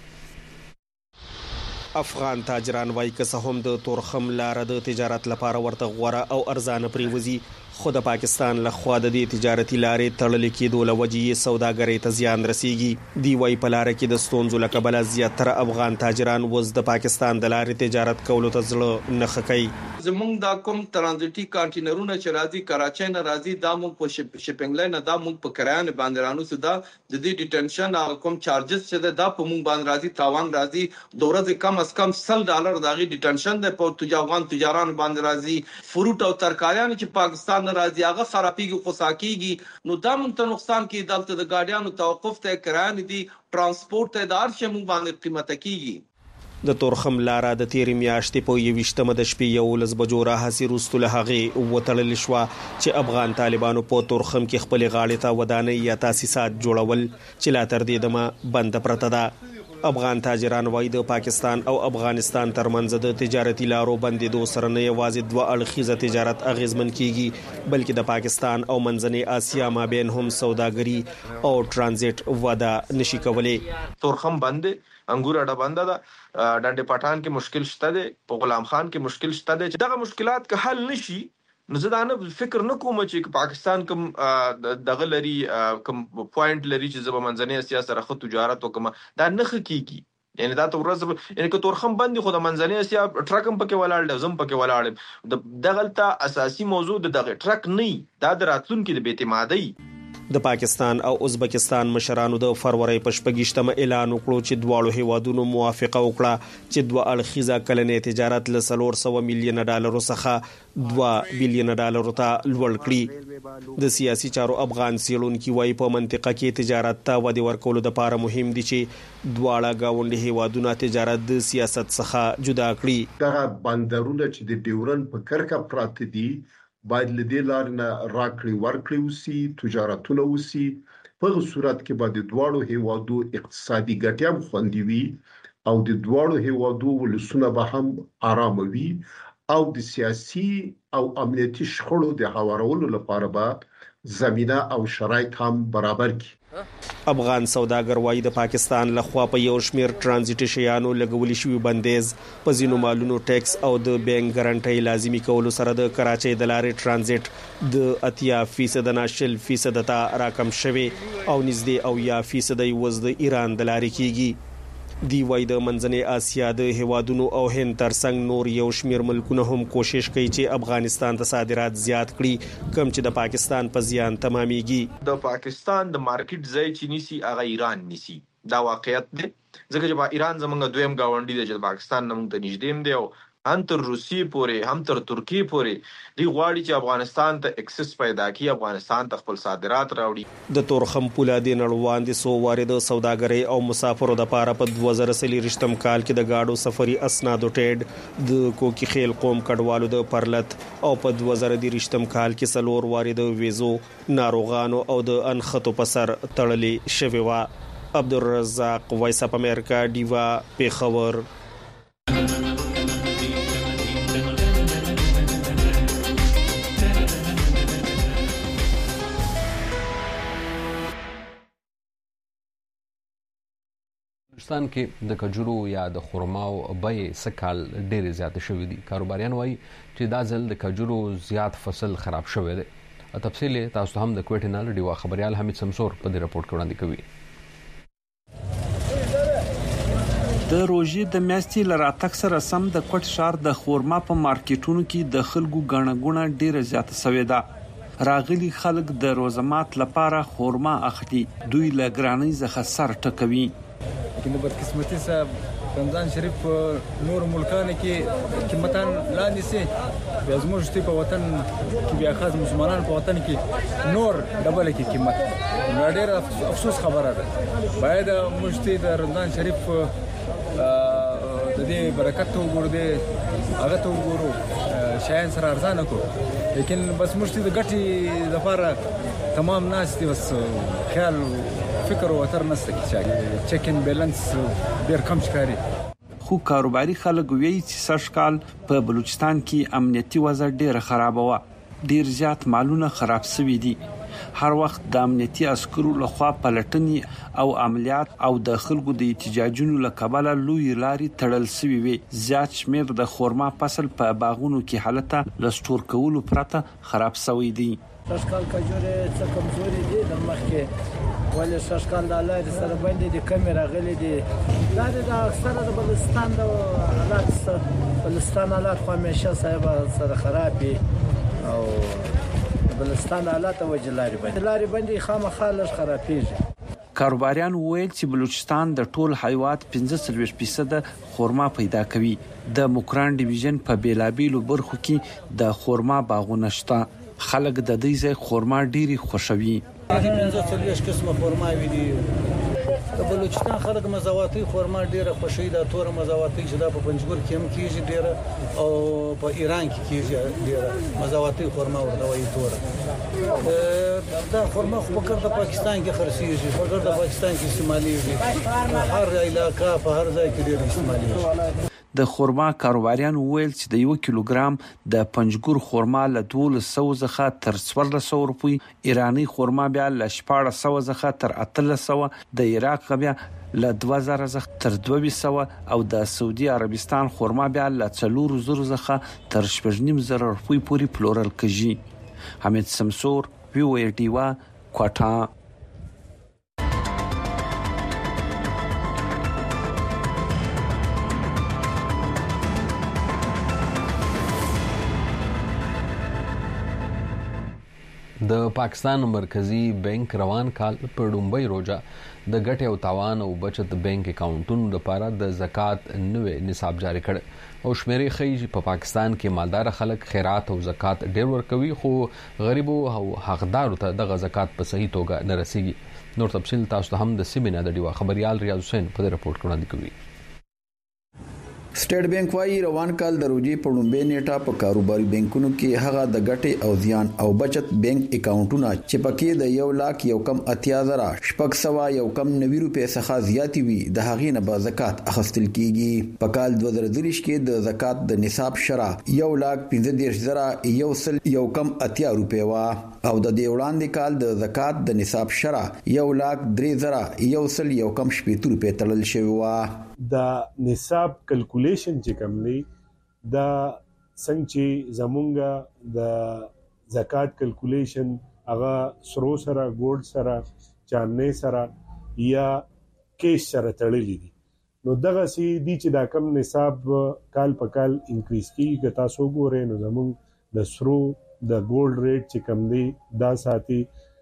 افغان تاجران وایي که څه هم د تورخم لار د تجارت لپاره ورته غوړه او ارزانه پریوزي خو د پاکستان له خوا د دې تجارتي لارې تړل کېدو له وجې سوداګرۍ ته زیان رسیږي. دی وايي په لار کې د ستونزو له کبله زیاتره افغان تاجران وز د پاکستان د لارې تجارت کولو ته زړه نه ښه کوي. زمونږ دا کوم ترانزیټي کانټینرونه چې راځي کراچۍ نه راځي دا موږ په شپینګ لاین دا موږ په کرایه نه باندې رانو سدا د دې ډیټنشن او کوم چارجز چې دا په موږ باندې راځي تاوان راځي د ورځې کم از کم $100 دغه ډیټنشن د په افغان تجاران باندې راځي. فروټ او ترکاریان چې پاکستان نه راځي هغه خرابېږي خصاکیږي نو دا موږ ته نقصان کې دلته د ګاډیانو توقف ته کرایه دي ترانسپورت ته دار چې موږ باندې قیمته کیږي. د تورخم لاره د تیرې میاشتې په 21مه د شپې 11 بجو راهسي وروسته له هغې وتړل شوه چې افغان طالبانو په تورخم کې خپل غاړې ته ودانۍ یا تاسیسات جوړول چې لا تر دې دمه بند پرته ده. افغان تاجران وایي د پاکستان او افغانستان ترمنځ د تجارتي لارو بندیدو سره نه یوازې دوه اړخیزه تجارت اغیزمن کیږي بلکې د پاکستان او منځنۍ اسیا مابین هم سوداګري او ترانزیت وده نشي کولای. تورخم بند انګور اډه بنده ده ډنډ پټان کې مشکل شته ده په غلام خان کې مشکل شته ده چې دغه مشکلات که حل نشي نو زه دا نه فکر نه کوم چې پاکستان کوم دغه لري کوم پوینټ لري چې زما منځنۍ اسیا سره خو تجارت وکم دا نه خکېږي یعنی دا ورځ یعنی که تورخم باندې خو د منځنۍ اسیا ټرکم پکې ولاړ زم پکې ولاړ دغلطه اساسي موضوع دغه ټرک نه دا د راتلونکو د بیاعتمادۍ. د پاکستان او ازبکستان مشرانو د فروری په 28مه اعلان وکړو چې دواړو هیوادونو موافقه وکړه چې دوه اړخیزه کلنې تجارت له $400 میلیون څخه $2 بلین ته لوړ کړي. د سیاسي چارو افغان سیلونکي وایي په منطقه کې تجارت ته ودې ورکولو لپاره مهم دي چې دواړه گاونډي هیوادونه تجارت د سیاست څخه جدا کړي. دغه بندرونه چې د ډیورن په کرکه پراته دي باید لدې لار نه راکړي ورکړي وسی تجارتونه وسی په صورت کې باید دواړو هیوادو اقتصادي ګټه خوندي وي او د دواړو هیوادو ولسونه به هم آرام وي او د سیاسي او امنیتي شخړو د هوارولو لپاره به زمينه او شرایط هم برابر کړي. افغان سوداګر وایي د پاکستان لخوا په یو شمیر ترانزیټي شیانو لګولې شوی بندیز په ځینو مالونو ټیکس او د بانک ګارانټي لازمي کولو سره د کراچۍ د لارې ترانزیت د 80% نه 0% ته راکم شوی او نږدې 90% وز د ایران د لارې کیږي. دی وای د منځنۍ آسیا د هیوادونو او هند ترڅنګ نور یو شمیر ملکونه هم کوشش کوي چې افغانستان ته صادرات زیات کړي کم چې د پاکستان په زیان تمامېږي. د پاکستان د مارکیټ ځای چې نیسی هغه ایران نیسی دا واقعیت دی ځکه چې ایران زمونږ دویم گاونډي دی چې پاکستان نه مونږ ته نږدې دی او هم تر روسیې پورې هم تر ترکیې پورې دی غواړي چې افغانستان ته اکسس پیدا کړي افغانستان ته خپل صادرات راوړي. د تورخم پوله د نړیوال د سو وارد سوداګرۍ او مسافرو د پاره په 2023 کال کې د گاډو سفري اسنادو ټیډ د کوکی خیل قوم کډوالو د پرلت او په 2023 کال کې سلور وارد ویزو ناروغانو او د انخطو په سر تړلې شوی و. عبدالرزاق وایس اپ امریکا دیوا پیښور. افغانستان کې د کجورو یا د خرماو بیې سکال ډېر زیات شوې دي. کاروباریان وایي چې دا ځل د کجورو زیات فصل خراب شوی دی. تفصیل تاسو هم د کوټ نه لډیوا خبريال حمید سمسور په دې رپورت کې وړاندې کوي. د روژې د میاشتې لراتک سره سم د کوټ شهر د خورما په مارکیټونو کې د خلکو غاڼګونه ډیره زیاته شوې ده. راغلي خلک د روزمات لپاره خورما اخلي. دوی لګرانۍ ځخه سر ټکوي. لیکن بدقسمتي صاحب رمضان شریف نور ملکانو کې قیمتان لاندې سي بیا زموږ په وطن کې بیا خاص مسلمانانو په وطن کې نور ډبل کې قیمت ډېر افسوس خبره ده. باید موږ د رمضان شریف د دې برکت ته وګورو دې هغه ته وګورو شاین سره ارزانه کو لیکن بس موږ د ګټي لپاره تمام ناس دي بس خیال فکر او اتر نسته چې چیک ان بیلانس ډیر کم ښکاري. خو کاروباري خلک وایي چې سږکال په بلوچستان کې امنیتي وضع ډیره خراب و. ډیر زیات مالونه خراب شوي دي. هر وخت د امنیتي عسکرو لخوا پلټنې او عملیات او د خلکو د احتجاجونو لکبله لوی لاري تړل شوی وي. زیات شمیر د خورما فصل په باغونو کې حالت لستور کولو پرته خراب شوی دی. سږکال کجوري څه کمزوري دي د مخکې ولې سږکال د لاري سره باندې د کمی راغلي دي. دا د اکثره د بلوچستان د حالات خو همیشه صاحب سره خراب دي او بلوچستان حالات وجلاري باندې خامخا لږ خرابېږي. کاروباریان وویل چې بلوچستان د ټول حیوانات 15% خورما پیدا کوي. د موکران ډیویژن په بیلابیلو برخو کې د خورما باغونه شته. خلک د دې ځای خورما ډيري خوښوي. 15 قسمه خورما وي دي. د بلوچستان خلک مزاواتي خورما ډیره خوشي ده. تور مزاواتي چې د پنځګور کې هم کیږي ډیره او په ایران کې کیږي ډیره مزاواتي خورما ورته وایي تور. دا خورما خو په پاکستان کې خرڅيږي په د پاکستان کې استعماليږي هر علاقه په هر ځای کې ډیر استعماليږي. د خورما کاروباریان وویل چې د 1 کیلوګرام د پنځګور خورما له 1200 څخه تر 1400 روپۍ، ایرانی خورما بیا له 1400 څخه تر 1800، د عراق بیا له 2000 څخه تر 2200 او د سعودي عربستان خورما بیا له 4000 څخه تر 1500 روپۍ پورې پلورل کیږي. حمید سمسور، وی او ډیوا، کوټا. د پاکستان مرکزی بانک روان کال په ډومبۍ روزه د ګټې او تاوان او بچت بانک اکاونټونو لپاره د زکات نوې نصاب جاری کړ او شمیرې ښیي په پاکستان کې مالدار خلک خیرات او زکات ډېر ورکوي خو غریبو او حقدارو ته د زکات په صحیح توګه نه رسیږي. نور تفصیل تاسو ته هم د سیمینار د ډیوا خبريال ریاض حسین په رپورت کې وړاندې کوي. سټیټ بانک وايي روان کال د روزي په لومبې نیټه په کاروباري بانکونو کې هغه د ګټې او زیان او بچت بانک اکاونټونه چې پکې د 1,80,000 شپږ سوه یو کم 90 روپۍ څخه زیات وي د هغې نه به زکات اخیستل کیږي. په کال 2023 کې د زکات د نصاب شرع 1,35,000 یو کم 80 روپۍ وا او د دې وړاندې کال د زکات د نصاب شرع 1,03,000 یو کم 70 روپۍ تړل شوی وا. دا نصاب کلکولیشن چې کوم دی دا څنګه چې زمونږ د زکات کلکولیشن هغه سرو سره ګولډ سره چانه سره یا کیش سره تړلې دي نو دغه سي دي چې دا کم نصاب کال په کال انکریز کیږي که تاسو ګورئ نو زموږ د سرو د ګولډ ریټ چې کم دی دا ساتي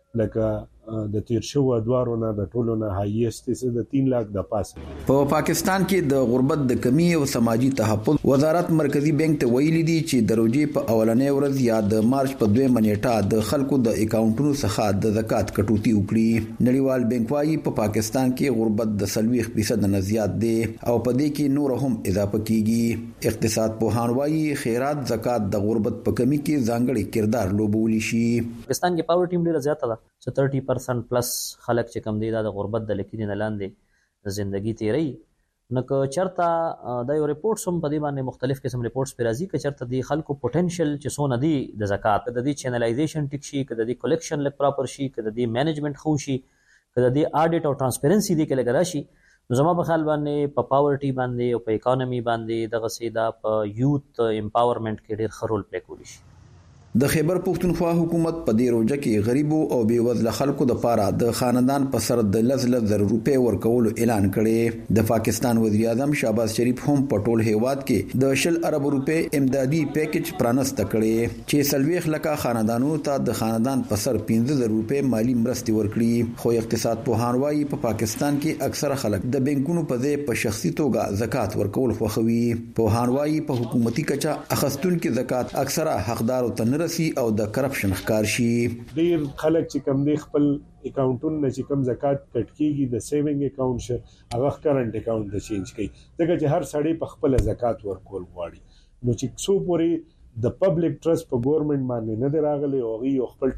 لکه د تیر شو ادوارونه د ټولو نه هایست څه د 3 लाख د پاسه. په پاکستان کې د غربت د کمی او سماجی تحفظ وزارت مرکزی بانک ته ویلي دي چې د روزې په اولنې ورځ یا د مارچ په 2 نیټه د خلکو د اکاونټونو څخه د زکات کټوتی وکړي. نړیوال بانک وايي په پاکستان کې غربت د 40% نه زیات دی او په دې کې نور هم اضافه کیږي. اقتصاد پوهان وايي خیرات زکات د غربت په کمی کې ځانګړي کردار لوبولی شي. پاکستان کې پاور ټیم ډیره زیاته ده چې 30% پلس خلک چې کم دی دا د غربت د لکې نه لاندې زندگی تیری نو که چرته د یو ریپورټس هم په دې باندې مختلف قسم ریپورټس پر راځي چې چرته دی خلکو پوتنشل چې سونه دی د زکات د دې چینلایزیشن ټیک شي که د دې کلیکشن لک پراپر شي که د دې مینجمنت خو شي که د دې اډیټ او ترانسپیرنسي دی کې لګرا شي نو زما په خیال باندې په پاورټي باندې او په اکانومي باندې دغه سیدا په یوت امپاورمنت کې ډیر خرول پلی کولی شي. د خیبر پختونخوا حکومت په دې روزه کې غریبو او بیوزله خلکو د پاره د خاندان په سر د 1,000 روپے ورکولو اعلان کړي. د پاکستان وزیر اعظم شهباز شریف هم په ټول هیواد کې د 10 ارب روپے امدادي پیکج پرانست کړي چې 40 لکه خاندانونو ته د خاندان په سر 15,000 روپے مالی مرستې ورکړي. خو اقتصاد پوهان وايي په پاکستان کې اکثره خلک د بانکونو په ځای په شخصي توګه زکات ورکول خوښوي. پوهان وايي په حکومتي کچا اخستونکو زکات اکثره حقدارو ته او د کرپشن ښکار شي. ډیر خلک چې کم دی خپل اکاونټونه چې کم زکات کټ کیږي د سیوینګ اکاونټ شه هغه کرنٹ اکاونټ ته چینج کوي ځکه چې هر سړی په خپل زکات ورکول غواړي. نو چې څو پورې د پبلک ټرست په ګورنمنت باندې نه دی راغلی او هغه خپل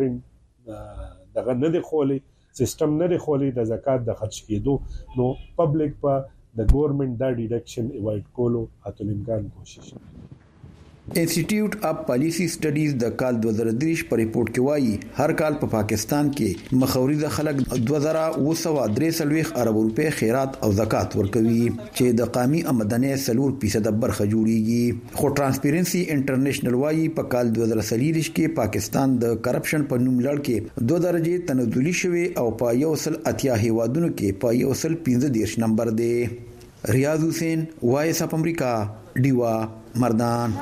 ترانسپیرنٹ دغه نه دی خولی سیستم نه دی خولی د زکات د خرج کېدو نو پبلک په د ګورنمنت دا ډیډکشن ایوایډ کولو هڅه امکان کوشش. انسټیټیوټ اف پالیسی سټډیز د کال 2023 په ریپورت کې وایي هر کال په پاکستان کې مخاوري خلک 2,943 ارب روپے خیرات او زکات ورکوي چې د قومي آمدنی 4% برخه جوړیږي. خو ترانسپیرنسي انټرنیشنل وایي په کال 2023 کې پاکستان د کرپشن په نوم لړ کې 2 درجه تنزلي شوی او په 180 هیوادونو کې په 115 نمبر دی. ریاض حسین وایس اف امریکا ډیوا مردان.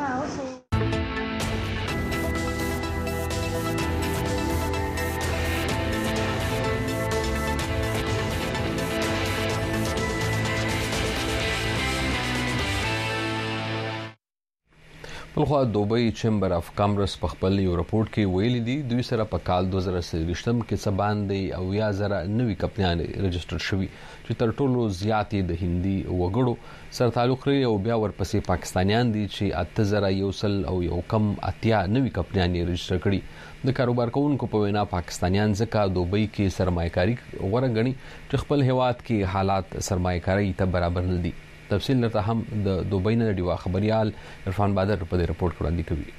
بلخوا دوبۍ چیمبر اف کامرس په خپل یو رپورت کې ویلي دي دوی سره په کال 2023 کې څه باندې 90,000 نوي کمپنیان رجسټر شوي چې تر ټولو زیاتې د هندي وګړو سره تعلق لري او بیا ورپسې پاکستانیان دي چې 8,000 او یو کم 80 نوي کمپنیان رجسټر کړي. د کاروبار کوونکو په وینا پاکستانیان ځکه دوبۍ کې سرمایه‌کاري غوړه غني چې خپل هیواد کې حالات سرمایه‌کاري ته برابر نه دي. تفصیل لرته هم د دوبۍ نه ډیوا خبريال عرفان بادر په دې رپورت وړاندې کوي.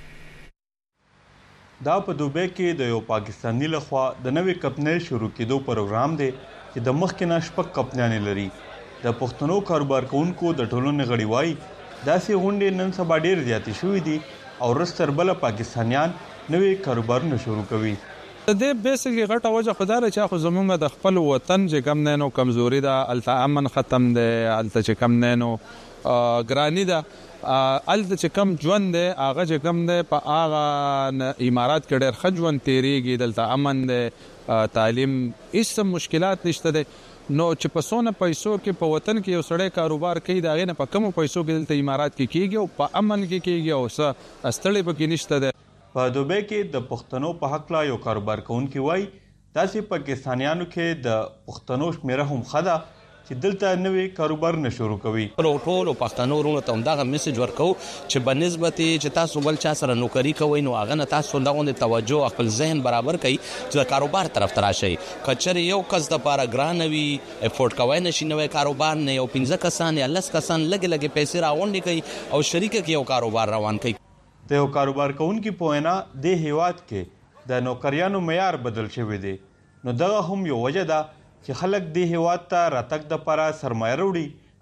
دا په دوبۍ کې د یو پاکستانی لخوا د نوې کمپنۍ شروع کېدو پروګرام دی چې د مخکې نه شپږ کمپنیانې لري. د پښتنو کاروبار کوونکو د ټولنې غړي وایي داسې غونډې نن سبا ډېر زیاتې شوې دي او رستر بل پاکستانیان نوې کاروبارونه شروع کوي. د دې بیسیکلی غټه وجه خدای چې خو زمونږ د خپل وطن چې کم نه نو کمزوري ده الته امن ختم ده الته چې کم نه نو ګرانی ده الته چې کم ژوند ده هغه چې کم ده په هغه امارات کې ډېر خجون تیریږي دلته امن ده تعلیم هیڅ مشکلات نشته ده نو چې په سونه پیسو کې په وطن کې یو سړی کاروبار کوي دا غینه په کم پیسو کې دلته امارات کې کیږي او په امن کې کیږي او څه استړی پکې نشته ده. په دوبۍ کې د پښتنو په حق لا یو کاروبار کوونکی وای داسې پاکستانیانو کې د پښتنو شمیره هم خدا چې دلته نوې کاروبار نه شروع کوي. ټول پښتنو ورونو ته دغه میسج ورکو چې بنسبت چې تاسو بل چا سره نوکری کوئ نو هغه نه تاسو دغه توجه خپل ذهن برابر کړئ چې کاروبار طرف ته راشئ. کچره یو کس د پاره ګرانوي افورد کوي نشي نوې کاروبار نه یو 15 کسان یا 10 کسان لګ پیسې راوړي کوي او شریک کې یو کاروبار روان کوي. د یو کاروبار کوونکی په وینا د هیواد کې د نوکریانو معیار بدل شوی دی نو دغه هم یو وجه ده چې خلک د هیواد ته راتګ د لپاره سرمایه وروړي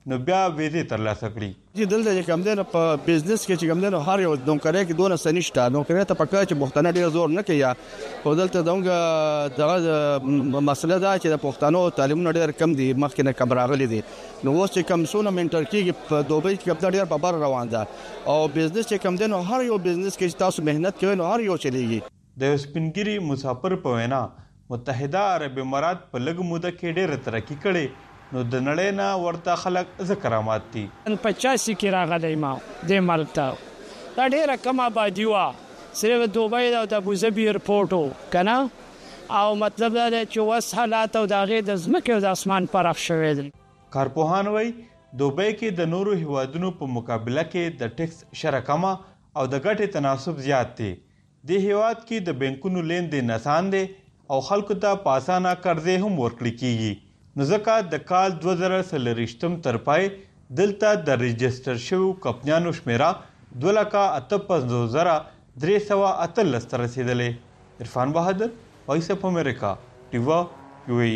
نو بیا ویزه ترلاسه کړي. چې دلته کوم دی په بزنس کې چې کوم دی هر یو نوکری کې دونه سنشته نوکری ته پکې چې پښتانه ډیر زور نه کوي او دلته دغه مسله دا چې د پښتنو تعلیمونه ډیر کم دي مخکې نه کم راغلي دي نو اوس چې کم سونه منټر کېږي په دوبۍ کې کوم ډیر په بار روان ده او بزنس چې کوم دی نو هر یو بزنس کې تاسو مهنت کوئ نو هر یو چلیږي. د سپینګری مسافر په وینا متحده عرب امارات په لږ موده کې ډېر ترقی کړي نو د نړۍ نه ورته خلک ذکرامات دي. 85 کې راغلی ما د ملک ته دا ډېره کم آبادي وه صرف دوبۍ او د ابوظبي ایرپورټ و که او مطلب دا دی چې اوس حالات او د هغې د ځمکې او د اسمان فرق شوی دی. کارپوهان وایي دوبۍ کې د نورو هیوادونو په مقابله کې د ټیکس شرح کمه او د ګټې تناسب زیات دی. د هیواد کې د بانکونو لین دین آسان دی او خلکو ته په اسانه قرضې هم ورکړل کیږي. نو ځکه د کال 2023 تر پای دلته د رجسټر شویو کمپنیانو شمیره 2,58,318 ته رسیدلې. عرفان بهادر، وایس اف امریکا، ټیوا UAE.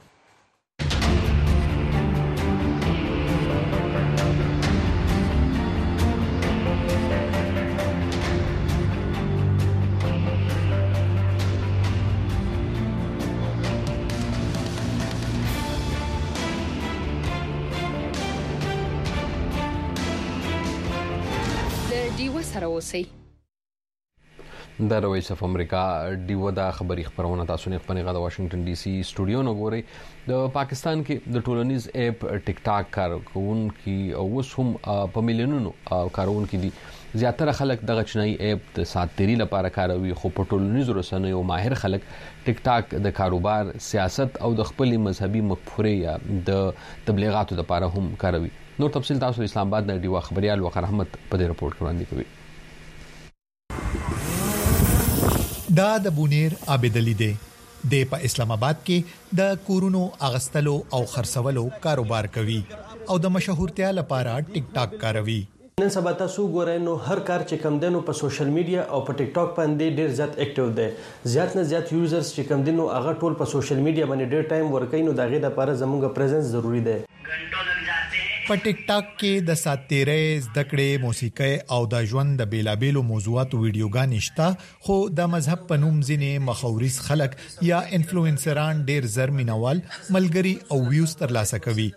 د وایس اف امریکا ډیو دا خبري خبرونه تاسو نه خبرونه د واشنگټن ډي سي سټوډیو نو ګوري. د پاکستان کې د ټولنیز اپ ټیک ټاک کارکون کې اوس هم په میلیونونو کارون کې دي. زیاتره خلک دغه چنای اپ د ساتيري لپاره کاروي خو په ټولنیز رسنیو ماهر خلک ټیک ټاک د کاروبار، سیاست او د خپل مذهبي مفکورې یا د تبلیغاتو لپاره هم کاروي. نور تفصیل تاسو اسلام آباد د ډیو خبريال وقار احمد په دې رپورت وړاندې کوي. دا د بونیر عابد علي دی د په اسلام آباد کې د کورونو اغستلو او خرڅولو کاروبار کوي او د مشهورتیا لپاره ټیک ټاک کاروي. نن سبا تاسو ګورئ نو هر کار چې کم دنو په سوشل میډیا او په ټیک ټاک باندې ډیر زیات اکټیو دي. زیات نه زیات یوزرز چې کم دنو هغه ټول په سوشل میډیا باندې ډیر ټایم ورکوي نو دغه لپاره زموږ پریزنس ضروری دی. په ټیک ټاک کې د ساتيري، زدکړې، موسیقي او د ژوند د بیلابېلو موضوعاتو ویډیوګانې شته خو د مذهب په نوم ځینې مخاوريس خلک یا انفلوئنسران ډیر زر مینوال ملګری او ویوز ترلاسه کوي.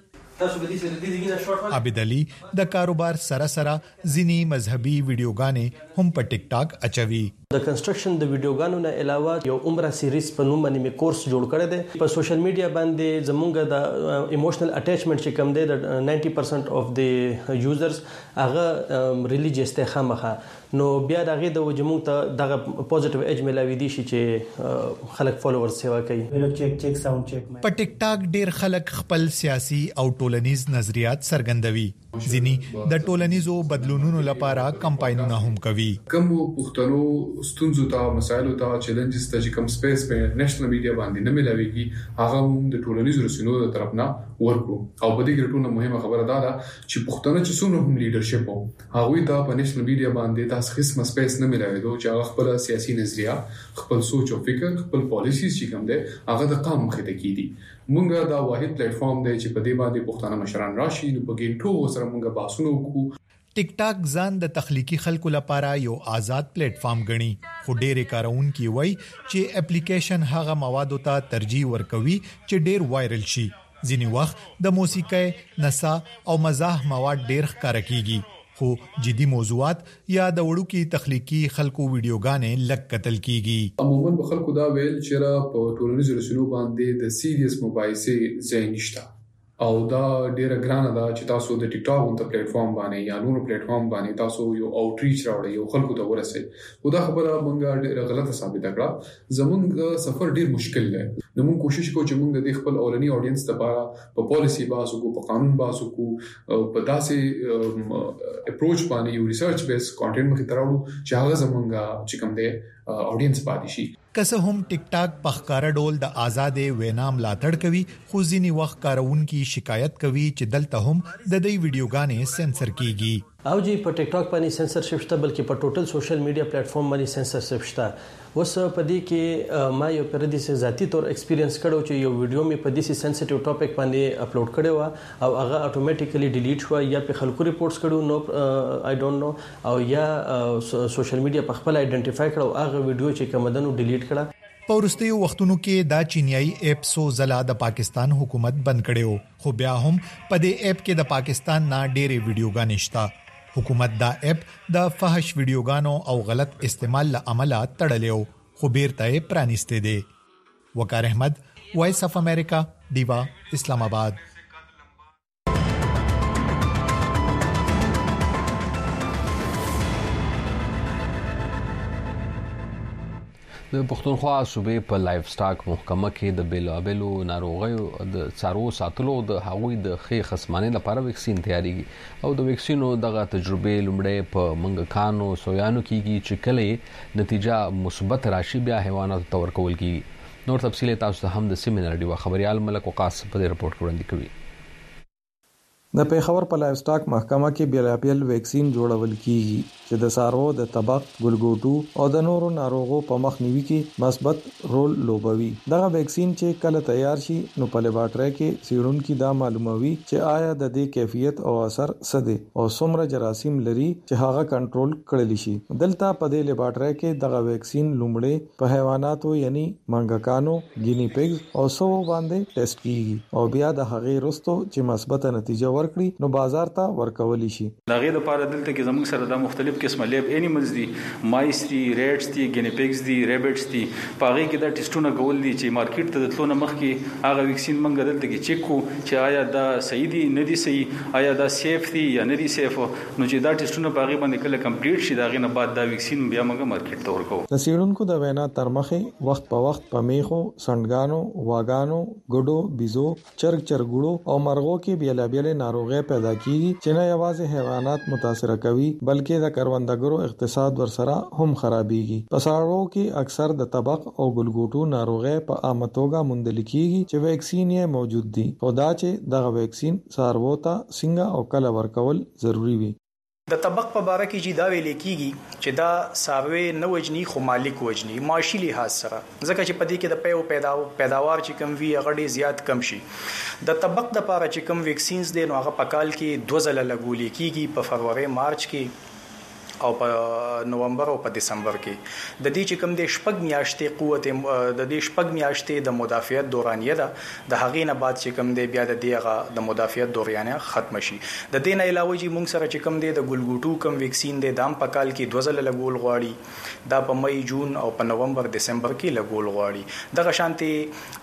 عابد علي د کاروبار سره ځینی مذهبي ویډیوګانې هم په ټیک ټاک اچوي. د کنسترکشن د ویډیوګانو نه علاوه یو عمره سیریز په نوم باندې می کورس جوړ کړی دی. په سوشل میډیا باندې زمونږ د ایموشنل اٹیچمنت چې کم دی د 90% اف د یوزرز هغه ریلیجیس ته خامخه نو بیا دغه د وجمون ته دغه پوزټیو ایج ملاوي دي چې خلک فالوورز سیوا کوي. چیک ساوند چیک په ټیک ټاک ډیر خلک خپل سیاسي او ټولنیز نظریات څرګندوي. ځینی د ټولنیزو بدلونونو لپاره کمپاینونه هم کوي. کوم پښتنو ستونزو ته مسایلو ته چیلنجز ته چې کوم سپیس په نېشنل میډیا باندې نه ملاويږي هغه هم د ټولنیزو رسنیو د طرف نه ورکو. او په دې کې ټولنه مهمه خبره ده چې پښتنو چې څومره هم لیډرشپ وو هغه ته په نېشنل میډیا باندې تاسو قسمه سپیس نه ملاوي چې هغه خپل سیاسي نظریه، خپل سوچ او فکر، خپل پالیسیز چې کوم دي هغه د قانون مخې ته کیدي. مونږه دا واحد پلیټ فارم دی چې په دې باندې پښتانه مشران راشي نو په ګینټو سره مونږه باسونو وکړو. ټیک ټاک ځان د تخلیقي خلکو لپاره یو آزاد پلیټ فارم ګڼي خو ډېرې کارونکي وایي چې اپلیکیشن هغه موادو ته ترجیح ورکوي چې ډېر وایرل شي. ځینې وخت د موسیقي، نڅا او مزاح مواد ډېر ښکاره کیږي خو جدي موضوعات یا د وړوکی تخلیقي خلکو ویډیوګانې لږ قتل کیږي. عموما په خلکو دا ویل چې را په ټولنیزو رسنیو باندې د سیریس مباحثه ځای نشته او دا ډیره ګرانه ده چې تاسو د ټیک ټاک په پلیټ فارم باندې یا نورو پلیټ فارم باندې تاسو یو اوټریچ راوړئ یو خلکو ته ورسئ. دا خبره مونږه ډیره غلطه ثابت کړه. زمونږ سفر ډیر مشکل دی. نو مونږ کوشش کوو چې مونږ د خپل اولنی اډینس لپاره په پالیسی باسو کو، په قانون باسو کو، په داسې اپروچ باندې یو ریسرچ بیس کانټینټ مخې ته راوړو چې هغه زمونږ چې کوم دی اډینس پاتې شي. که څه هم ټیک ټاک په ښکارا ډول د آزادې وینا ملاتړ کوي، خو ځینې وخت کارونکي شکایت کوي چې دلته هم د دې ویډیوګانې سنسر کیږي. او جی په ټیک ټاک باندې سنسرشپ شته، بلکې په ټوټل سوشل میډیا پلیټ فارم باندې سنسرشپ شته. اوس په دې کې ما یو پر دې ذاتی تور ایکسپیرینس کړو چې یو ویډیو می په دې سنسټیو ټاپک باندې اپلوډ کړو او هغه اتوماتیکلی ډیلیټ شو، یا په خلکو ریپورټس کړو، نو آی ډونټ نو، او یا سوشل میډیا په خپل آیډنټیفای کړو هغه ویډیو چې کوم دنو ډیلیټ کړه. په وروستیو وختونو کې دا چینیایي اپ سو زلا د پاکستان حکومت بند کړو، خو بیا هم په دې اپ کې د پاکستان نه ډېرې ویډیوګانې شته. حکومت دا اپ د فحش ویډیوګانو او غلط استعمال له امله تړلیو، خو بیرته یې پرانیسته دي. وقار احمد، وایس اف امریکا، دیوا، اسلام آباد. د پښتونخوا صوبې په لایف سټاک محکمه کې د بیلابلو ناروغیو د څاروو ساتلو د هغوی د ښې خصمانې لپاره ویکسین تیاریږي او د ویکسینو دغه تجربې لومړی په منګکانو سویانو کېږي چې کله نتیجه مثبت راشي بیا حیواناتو ته ورکول کېږي. نور تفصیل تاسو ته هم د سیمینار ډیوا خبريال ملک وقاص په دې رپورټ کې وړاندې کوي. د پیښور په لایف سټاک محکمه کې بیلابل ویکسین جوړول کیږي چې د څاروو د تبق، ګلګوټو او د نورو ناروغو په مخنیوي کې مثبت رول لوبوي. دغه ویکسین چې کله تیار شي نو په لیبارټری کې څېړونکي دا معلوموي چې آیا د دې کیفیت او اثر څه دی او څومره جراثیم لري چې هغه کنټرول کړل شي. دلته په دې لیبارټری کې دغه ویکسین لومړی په حیواناتو یعنی منګکانو، ګینی پیګز او سو باندې ټیسټ کیږي او بیا د هغې وروسته چې مثبت نتیجه ورکړي نو بازار ته ورکول شي. دغه لپاره دلته کې زموږ سره د مختلف قسمه لیب انیملز دي، مایس دي، ریټس دي، ګینی پیګز دي، ریبټس دي. په هغه کې د ټیسټونه کول دي چې مارکیټ ته د تلونه مخکې هغه ویکسین منګ دلته کې چیک کو چې آیا دا صحیح دي نه دي صحیح، آیا دا سیف دي یا نه دي سیف. نو چې دا ټیسټونه په هغه باندې کله کمپلیټ شي دا غینه بعد دا ویکسین بیا منګ مارکیټ ته ورکو. د سیړونکو د وینا تر مخه وخت په وخت په میخو، سندګانو، واګانو، ګډو، بيزو، چرګړو او مرغو کې بیلابل ناروغي پیدا کیږي چې نه یوازې حیوانات متاثر کوي بلکې د کروندګرو اقتصاد ورسره هم خرابيږي. په څاروو کې اکثر د تبق او ګلګوټو ناروغي په عامه توګه موندل کیږي چې ویکسین یې موجود دي، خو دا چې دغه ویکسین څاروو ته څنګه او کله ورکول ضروری وي. د طبق په باره کې چې دا ویل کیږي چې دا ساروی نه وجني خو مالک وجني معاشي لحاظ سره، ځکه چې په دې کې د پیداوار چې کم وی هغه ډیر زیات کم شي. د طبق د لپاره چې کم ویکسینز دي نو هغه په کال کې 2 ځله لګول کیږي، په فروری، مارچ کې او په نومبر او په دسمبر کې. د دې چې کوم د شپږ میاشتې قوت د دې شپږ میاشتې د مدافعت دورانیه ده، د هغې نه بعد چې کوم دی بیا د دې د مدافعت دورانیه ختم شي. د دې نه علاوه چې موږ سره چې کوم دی د ګلګوټو کوم ویکسین دی دام په کال کې 2 ځله لګول غواړي، دا په مئی، جون او په نومبر، دسمبر کې لګول غواړي. دغه شانتي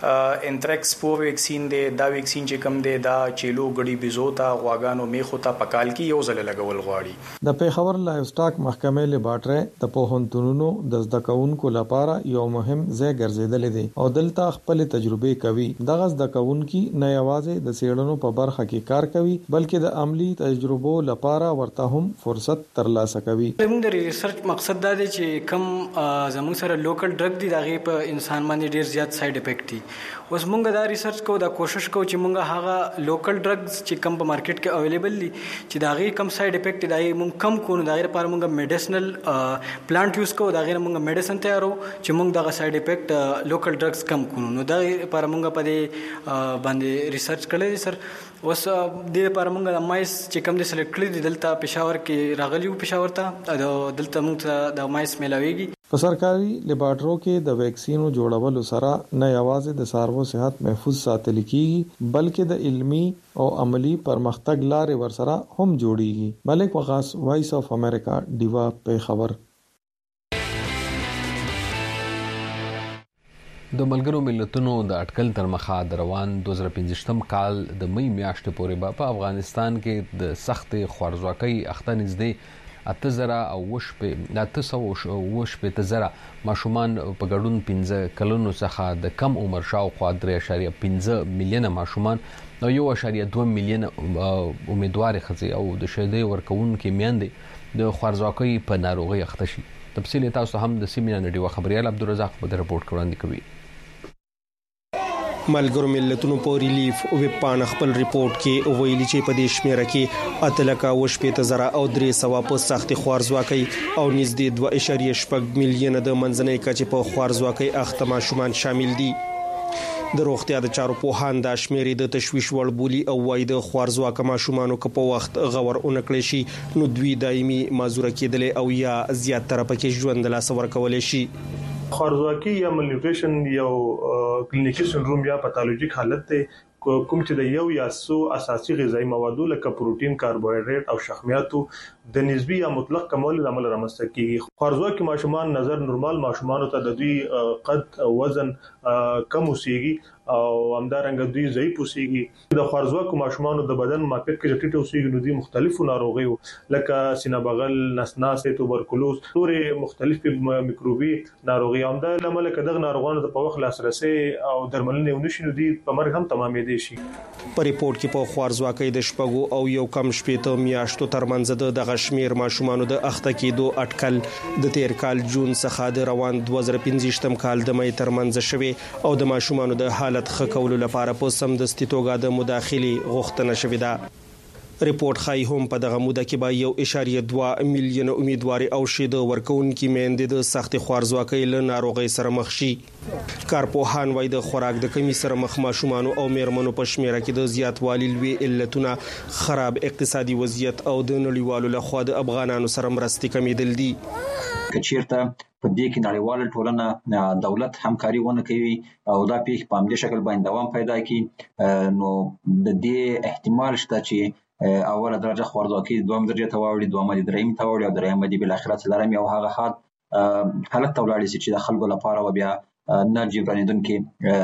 انټریکس پور ویکسین دی، دا ویکسین چې کوم دی دا چیلو، ګډي، بيزو ته، غواګانو، میخو ته په کال کې 1 ځله لګول غواړي. د پیښور لایف سټاک محکمه لیبارټری د پوهنتونونو د زده کوونکو لپاره یو مهم ځای ګرځیدل دي او دلته خپل تجربې کوي. دغه زده کوونکي نه یوازې د څېړنو په برخه کې کار کوي بلکې د عملی تجربو لپاره ورته هم فرصت ترلاسه کوي. زموږ د ریسرچ مقصد دا دی چې کوم زموږ سره لوکل ډرګ دي دغه په انسان باندې ډیر زیات ساید افیکټ دي. اوس موږ دا ریسرچ کوو، دا کوشش کوو چې موږ هغه لوکل ډرګز چې کوم په مارکیټ کې اویلیبل دي چې دغه کم ساید افیکټ دی موږ کم کوو، دغه لپاره موږ میډیسنل پلانټ یوز کوو، دغه موږ میډیسن تیارو چې موږ دغه ساید افیکټ لوکل ډرګز کم کوو. نو دغه لپاره موږ په دې باندې ریسرچ کړی سر. اوس د لپاره موږ د مایس چې کوم د سلیکټ کړی دلته پېښور کې راغلیو، پېښور ته دلته موږ د مایس ملاويږي. په سرکاري لیبارټرو کې د ویکسینو جوړولو سره نه یوازې د څاروو صحت محفوظ ساتل کیږي بلکې د علمي او عملی پرمختګ لارې ورسره هم جوړیږي. ملک وقاص، وایس اف امریکا، دیوا، پیښور. د ملګرو ملتونو د اټکل تر مخه د روان 2015 کال د مئی میاشتې پورې په افغانستان کې د سخت خوارځواکۍ اخته نږدې 8,900 ماشومان په ګډون 15 کلونو څخه د کم عمر شاوخوا 3.5 میلیونه ماشومان او 1.2 میلیونه امیدوار ښځې او د شیدې ورکوونکې میندې د خوارځواکۍ په ناروغۍ اخته شي. تفصیل تاسو هم د سیمه نړیوال خبريال عبدالرزاق په رپورت وړاندې کوي. ملګرو ملتونو په ریلیف ویب پاڼه خپل ریپورت کې ویلي چې په دې شمیره کې اتلکه وشپېته زره او 300 په سختي خوارزواکۍ او نږدې 2.8 میلیون د منځنۍ کچې په خوارزواکۍ اخته ماشومان شامل دي. د روغتیا د چارو پوهان د شمیرې د تشویش وړ بولی او وای د خوارزواک ماشومانو که په وخت غور اونکړي شي نو دوی دایمي معذور کېدل او یا زیات تر پکې ژوند لاس ورکول شي. خوارزواکي یا مالنیوټریشن یو کلینیکي سندروم یا پاتولوژیک حالت دی کوم چې د یو یا څو اساسي غذایی موادو لکه پروتین، کاربوهایډریټ او شحمیاتو د نسبی یا مطلق کمولو لامل رامنځته کیږي. خوارزواکي ماشومان نظر نورمال ماشومانو ته د دوی قد وزن کم اوسېږي او همدارنګه دوی ضعیف اوسېږي. د خوارزواکو ماشومانو د بدن ماپیټ کې ټیټ اوسېږي نو دوی مختلفو ناروغیو لکه سینه بغل، نسناس، توبرکلوز، نورې مختلف میکروبي ناروغي هم د لامل کدغ ناروغانو د په وخت لاسرسي او درملنه ونشي نو دوی په مرګ هم تمامېدي شي. په ریپورت کې په خوارزواکۍ د شپږو او یو کم شپېته میاشتو ترمنځ د شمیر ماشومانو د اخته کېدو اټکل د تیر کال جون څخه د روان 2015 کال د مې ترمنځ شوی او د ماشومانو د حالت ښه کولو لپاره په سمدستي توګه د مداخلي غوښتنه شوې ده. ریپورت خای هم په دغه موده کې به 1.2 میلیون امیدوار او شیده ورکوونکي میندې د سخت خوارزواکۍ له ناروغۍ سره مخ شي. کارپوهان وايي د خوراک د کمی سره مخ ماشومان او میرمنو په شمیره کې د زیاتوالي لوی علتونه خراب اقتصادي وضعیت او د نړیوالو لخوا د افغانانو سره مرستې کمیدل دي. کچیرته په دې کې نړیواله ټولنه دولت همکاري ونه کوي او دا پیښ په همدې شکل باندې دوام پیدا کوي نو د دې احتمال شته چې اوله درجه خوارزواکۍ دوم درجه ته واوړي، دومه د درېیم ته واوړي او درېیمه د بل اخرت څلورم یو هغه حالت ته ولاړ شي چې د خلکو لپاره و بیا نه جبرانیدونکي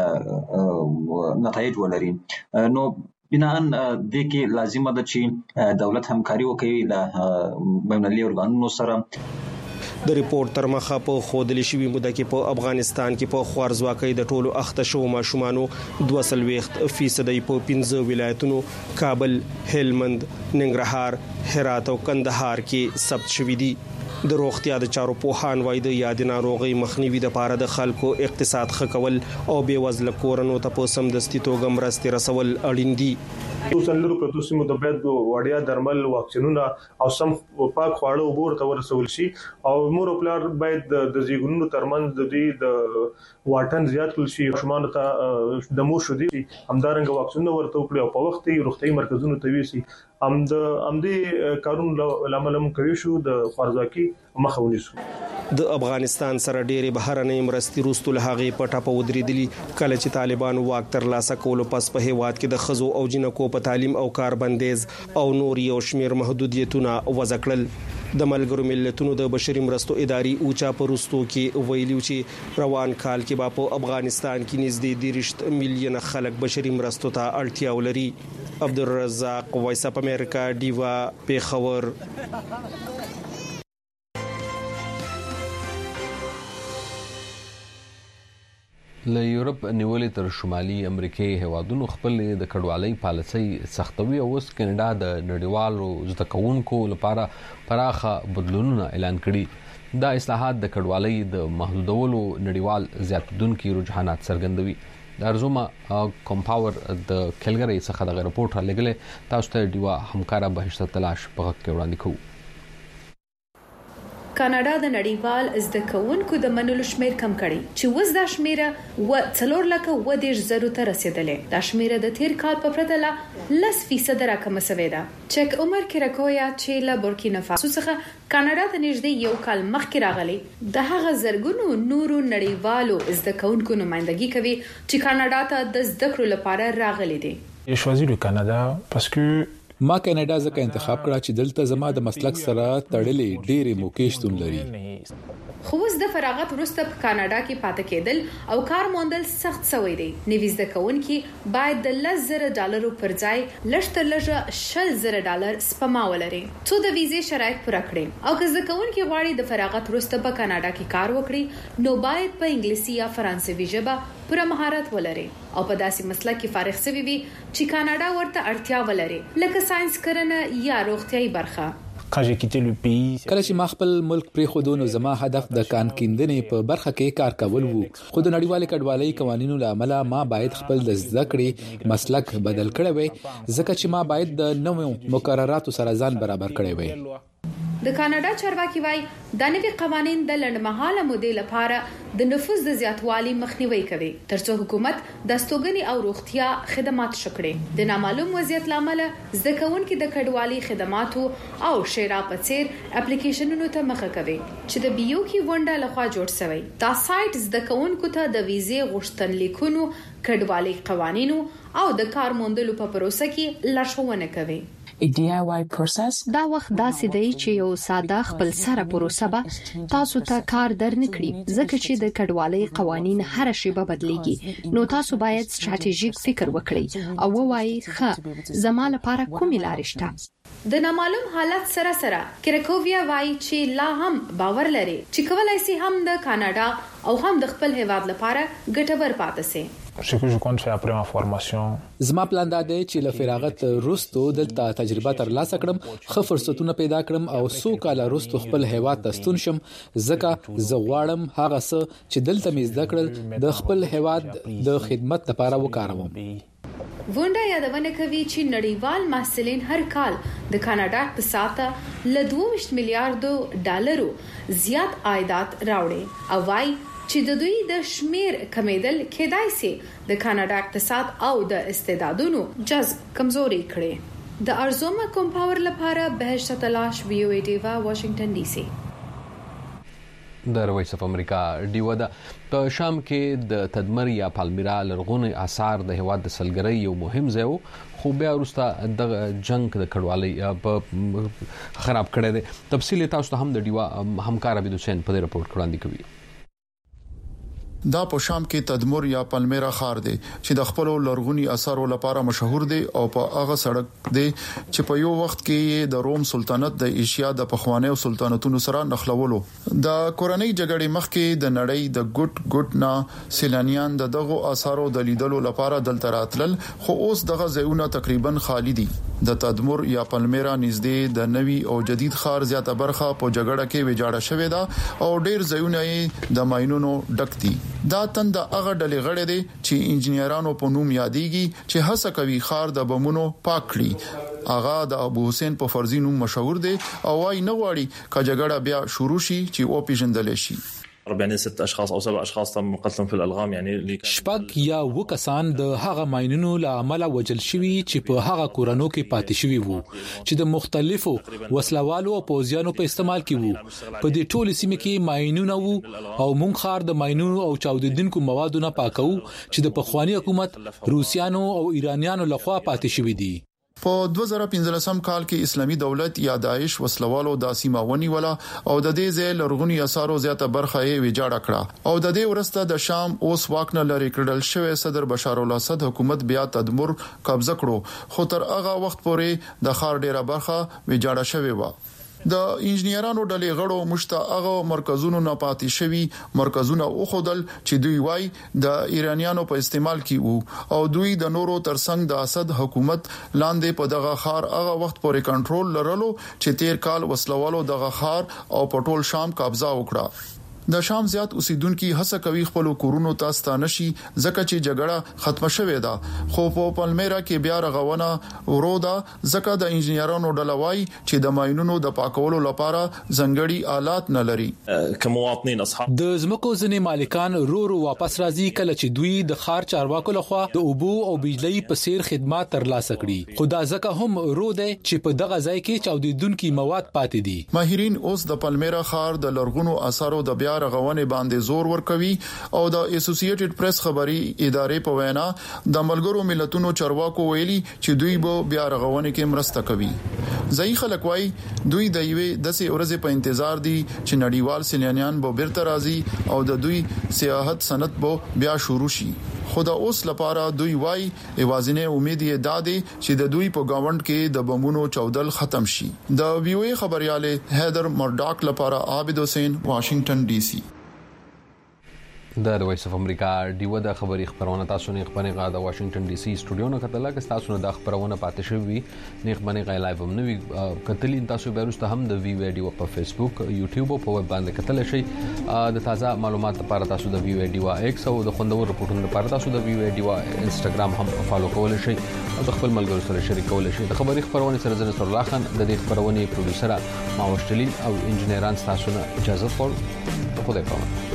نتایج ولري. نو بناءً د کې لازمه ده چې دولت همکاري وکړي د بین‌المللي ارګانونو سره. د ریپورت تر مخه په خودلی شوی موده کې په افغانستان کې په خوارزواکۍ د ټولو اخته شو ماشومانو 22% په 15 ولایتونو کابل، هلمند، ننګرهار، هرات او کندهار کې ثبت شوې دي. د روغتیا د چارو پوهان وايي د یاد ناروغي مخنیوي لپاره د خلکو اقتصاد ښه کول او بې وزله کورنو ته په سمدستي توګه مرستې رسول اړین دي. توسنلو په توسمو د باید وړیا درمل، واکسینونه او سم پاک خواړه وبور ته ورسول شي او مور او پلار باید د زیګونو ترمنځ د دې د واټن زیات کړل شي. شمانو ته د مو شو دي همدارنګ واکسینونه ورته وکړي او په وخت یې روغتي مرکزونو ته ویسي امدې کارون لامل کوي شو د خوارزواکۍ مخه ونیسو. د افغانستان سره ډېرې بهرنۍ مرستې وروسته له هغې په ټاپه ودرېدلي کله چې طالبان واک ترلاسه کولو پس په هیواد کې د ښځو او جنکو په تعلیم او کار بندیز او نور یو شمېر محدودیتونه وضع کړل. د ملګرو ملتونو د بشري مرستو ادارې اوچا په وروستو کې ویلي چې روان کال کې به په افغانستان کې نږدې 30 میلیونه خلک بشري مرستو ته اړتیا ولري. عبدالرزاق، وایس اف امریکا، ډیوا، پیښور. له یورپ نیولې تر شمالي امریکای هیوادونو خپل د کډوالۍ پالیسۍ سختوي او اوس کینیډا د نړیوالو زده کوونکو لپاره پراخه بدلونونه اعلان کړي. دا اصلاحات د کډوالۍ د محدودولو نړیوال زیاتېدونکي رجحانات څرګندوي. د ارزوما کمپاور د کلګری څخه د رپورټ را لګلې تاسو ته ډیوا همکارا بهشته تلاش په غږ کې وړاندې کوو. کاناډا د نړیوال زده کوونکو د منلو شمیر کم کړي چې وز دا شمیره 4,10,000 ته رسیدلې. دا شمیره د تیر کال په پرتله 10% راکمه شوې ده. چک عمر کراکویا چې له بورکینا فاسو څخه کاناډا ته نږدې یو کال مخکې راغلی د هغه زرګونو نورو نړیوالو زده کوونکو نمائندګي کوي چې کاناډا ته د زده کړو لپاره راغلي دي. J'ai choisi le Canada parce que ما کاناډا ځکه انتخاب کړه چې دلته زما د مسلک سره تړلې ډېرې موقع شتون لري. خو اوس د فراغت وروسته په کاناډا کې پاتې کېدل او کار موندل سخت شوی دی. نوي زده کوونکي باید د $10,000 پر ځای لږ تر لږه $10,000 سپما ولري څو د ویزې شرایط پوره کړي. او که زده کوونکي غواړي د فراغت وروسته په کاناډا کې کار وکړي نو باید په انګلیسي یا فرانسوي ژبه پوره مهارت ولري او په داسې مسلک کې فارغ شوی وي چې کاناډا ورته اړتیا ولري لکه ساينس کرنه یا روغتيایي برخه. کله چې ما خپل ملک پرې خودو نو زما هدف د کان کیندنې په برخه کې کار کول وو خو د نړیوال کډوالۍ قوانینو لامل ما باید خپل د زده کړې مسلک بدل کړی وي ځکه چې ما باید د نوو مقرراتو سره ځان برابر کړی وي د کاناډا چارواکي وایي دا نوي قوانين د لنډمهاله مودې لپاره د نفوذ د زیاتوالي مخنیوي کوي ترڅو حکومت د استوګنې او روغتیا خدمات شکړي د نامعلوم وضعیت لامل زده کوونکي د کډوالي خدماتو او شیرا پڅیر اپلیکیشنونو ته مخه کوي چې د بیو کې ونډه لخوا جوړ شوی دا سایت زده کوونکو ته د ویزې غوښتنلیکونو کډوالي قوانینو او د کار موندلو په پروسه کې لارښوونه کوي دا وخت داسې دی چې یو ساده خپل سره پروسه به تاسو ته کار درنکړي ځکه چې د کډوالۍ قوانين هر شیبه بدليږي نو تاسو باید ستراتیژیک فکر وکړئ او ووایي ښه زما لپاره کومې لارې شته د نامعلوم حالت سره کرکوویا وایي چې لا هم باور لري چې کولای شي هم د کاناډا او هم د خپل هیواد لپاره ګټور پاتې شي زما پلان دا دی چې له فراغت وروسته دلته تجربه ترلاسه کړم خو فرصتونه پیدا کړم او څو کال وروسته خپل هیواد ته ستون شم ځکه زه غواړم هغه څه چې دلته مې زده کړل د خپل هیواد د خدمت لپاره وکاروم ونډه یادونه کوي چې نړیوال محصلین هر کال د کاناډا اقتصاد ته له 2 میلیارډ ډالرو زیات عایدات راوړي او وايي چې د دوی د شمیر کمیدل کېدای شي د کاناډا اقتصاد او د استعدادونو جذب کمزوري کړي د ارزوما کومپاور لپاره بهشت تلاش وی او ای ډیوا واشنگټن ډي سي د وایس اف امریکا ډیو ده په شام کې د تدمر یا پالمیرا لرغونی آثار د هواد د سلګرۍ یو مهم ځای وو خو بیا وروسته د جنگ د کډوالۍ په خراب کړی دی تفصیل تاسو ته هم د ډیوا همکار عبد حسین په رپورت وړاندې کوي دا په شام کې تدمر یا پالمیرا ښار دی چې د خپل لرغونی اثارو لپاره مشهور دی او په هغه سړک دی چې په یو وخت کې د روم سلطنت د ایشیا د پخوانیو سلطنتونو سره نښلولو د کورنۍ جګړې مخکې د نړۍ د ګټ نه سیلانیان دغه اثارو د لیدلو لپاره دلته راتلل خو اوس دغه ځایونه تقریبا خالی دي د تدمر یا پالمیرا نږدې د نوي او جدید ښار زیاته برخه په جګړه کې ویجاړه شوې ده او ډیر ځایونه د ماينونو ډک دي دا تند هغه ډلې غړي دي چې انجنیرانو په نوم یادېږي چې هڅه کوي ښار د بمونو پاک کړي اغا د ابو حسین په فرضي نوم مشهور دي او وايي نه غواړي چې جګړه بیا شروع شي چې او پیژندل شي 6 اشخاص او 7 اشخاص تم قتلهم في الالغام يعني شپږ یا وکسان د هغه ماينونو له عمله وجل شوی چې په هغه کورونو کې پاتې شوی وو چې د مختلفو وسلوالو او پوځیانو په استعمال کې وو په دې ټولو سیمه کې ماينونه وو او مونږ خار د ماينونو او چاودیدونکو موادو نه پاکو چې د پخوانی حکومت روسيانو او ایرانیانو لخوا پاتې شوی دي په 2015 کال کې اسلامي دولت یا داعش وسلوالو د سیماونی ولا او د دې ځای لرغونی اثارو زیاته برخه یې ویجاړه کړه او د دې ورسته د شام اوس واکنه لري کړل شوی صدر بشار الاسد حکومت بیا تدمر قبضه کړو خو تر هغه وخت پورې د خار ډیره برخه ویجاړه شوی و د انجنیرانو ډلې غړو مشتاقه مرکزونو نه پاتې شوی مرکزونه او خودل چې دوی وای د ایرانیانو په استعمال کې وو او دوی د نورو ترڅنګ د اسد حکومت لاندې په دغه خار هغه وخت پورې کنټرول لرلو چې 13 کال وسلوالو دغه خار او پټول شام قبضه وکړه د شام زیات اوسیدونکو هڅه کوي خپل کورونو ته ستانه شي ځکه چې جګړه ختمه شوې ده خو په پالمیرا کې بیا رغونه وروده ځکه د انجنیرانو ډلوي چې د ماينونو د پاکولو لپاره ځنګړي آلات نه لري کمواطنین اصحاب د زمکو ځنې مالکان رو واپس راځي کله چې دوی د خار چارواکو لخوا د اوبو او بجلی په سیر خدمات ترلاسه کړي خو دا ځکه هم رو ده چې په دغه ځای کې چاودیدونکو مواد پاتې دي ماهرین اوس د پالمیرا خار د لرغونو اثارو د رغونې باندې زور ورکوي او د اسوسییټډ پریس خبري ادارې په وینا د ملګرو ملتونو چارواکو ویلي چې دوی به بیا رغونې کې مرسته کوي ځای خلک وای دوی د یوې دسې ورځې په انتظار دي چې نړیوال سیلانیان به بیرته راځي او د دوی سیاحت صنعت به بیا شروع شي خدا اوس لپاره دوی وای ایوازینه امید یې دادې چې د دوی په گاوند کې د بمونو چودل ختم شي د وی او ای خبرياله هیدر مرډاک لپاره عابد حسین واشنگټن ډي سي د وایس اف امریکا دیو د خبري خبرونه تاسو نه خبرونه غا د واشنگټن ډي سي سټوډیو نه کتل که تاسو نه د خبرونه پاتې شوی نه خبرونه غا لایو هم نوی کتلی تاسو به وروسته هم د وی ویډیو په فیسبوک یوټیوب او په ویب باندې کتل شي د تازه معلومات لپاره تاسو د وی ویډیو ایکس او د خوندور رپورټونو لپاره تاسو د وی ویډیو انستګرام هم فالو کول شي او د خپل ملګرو سره شریکول شي د خبري خبرونه سره زنه الله خان د دې خبرونه پروډوسر ماوشتلی او انجنیران تاسو نه اجازه ورکول خدای پامه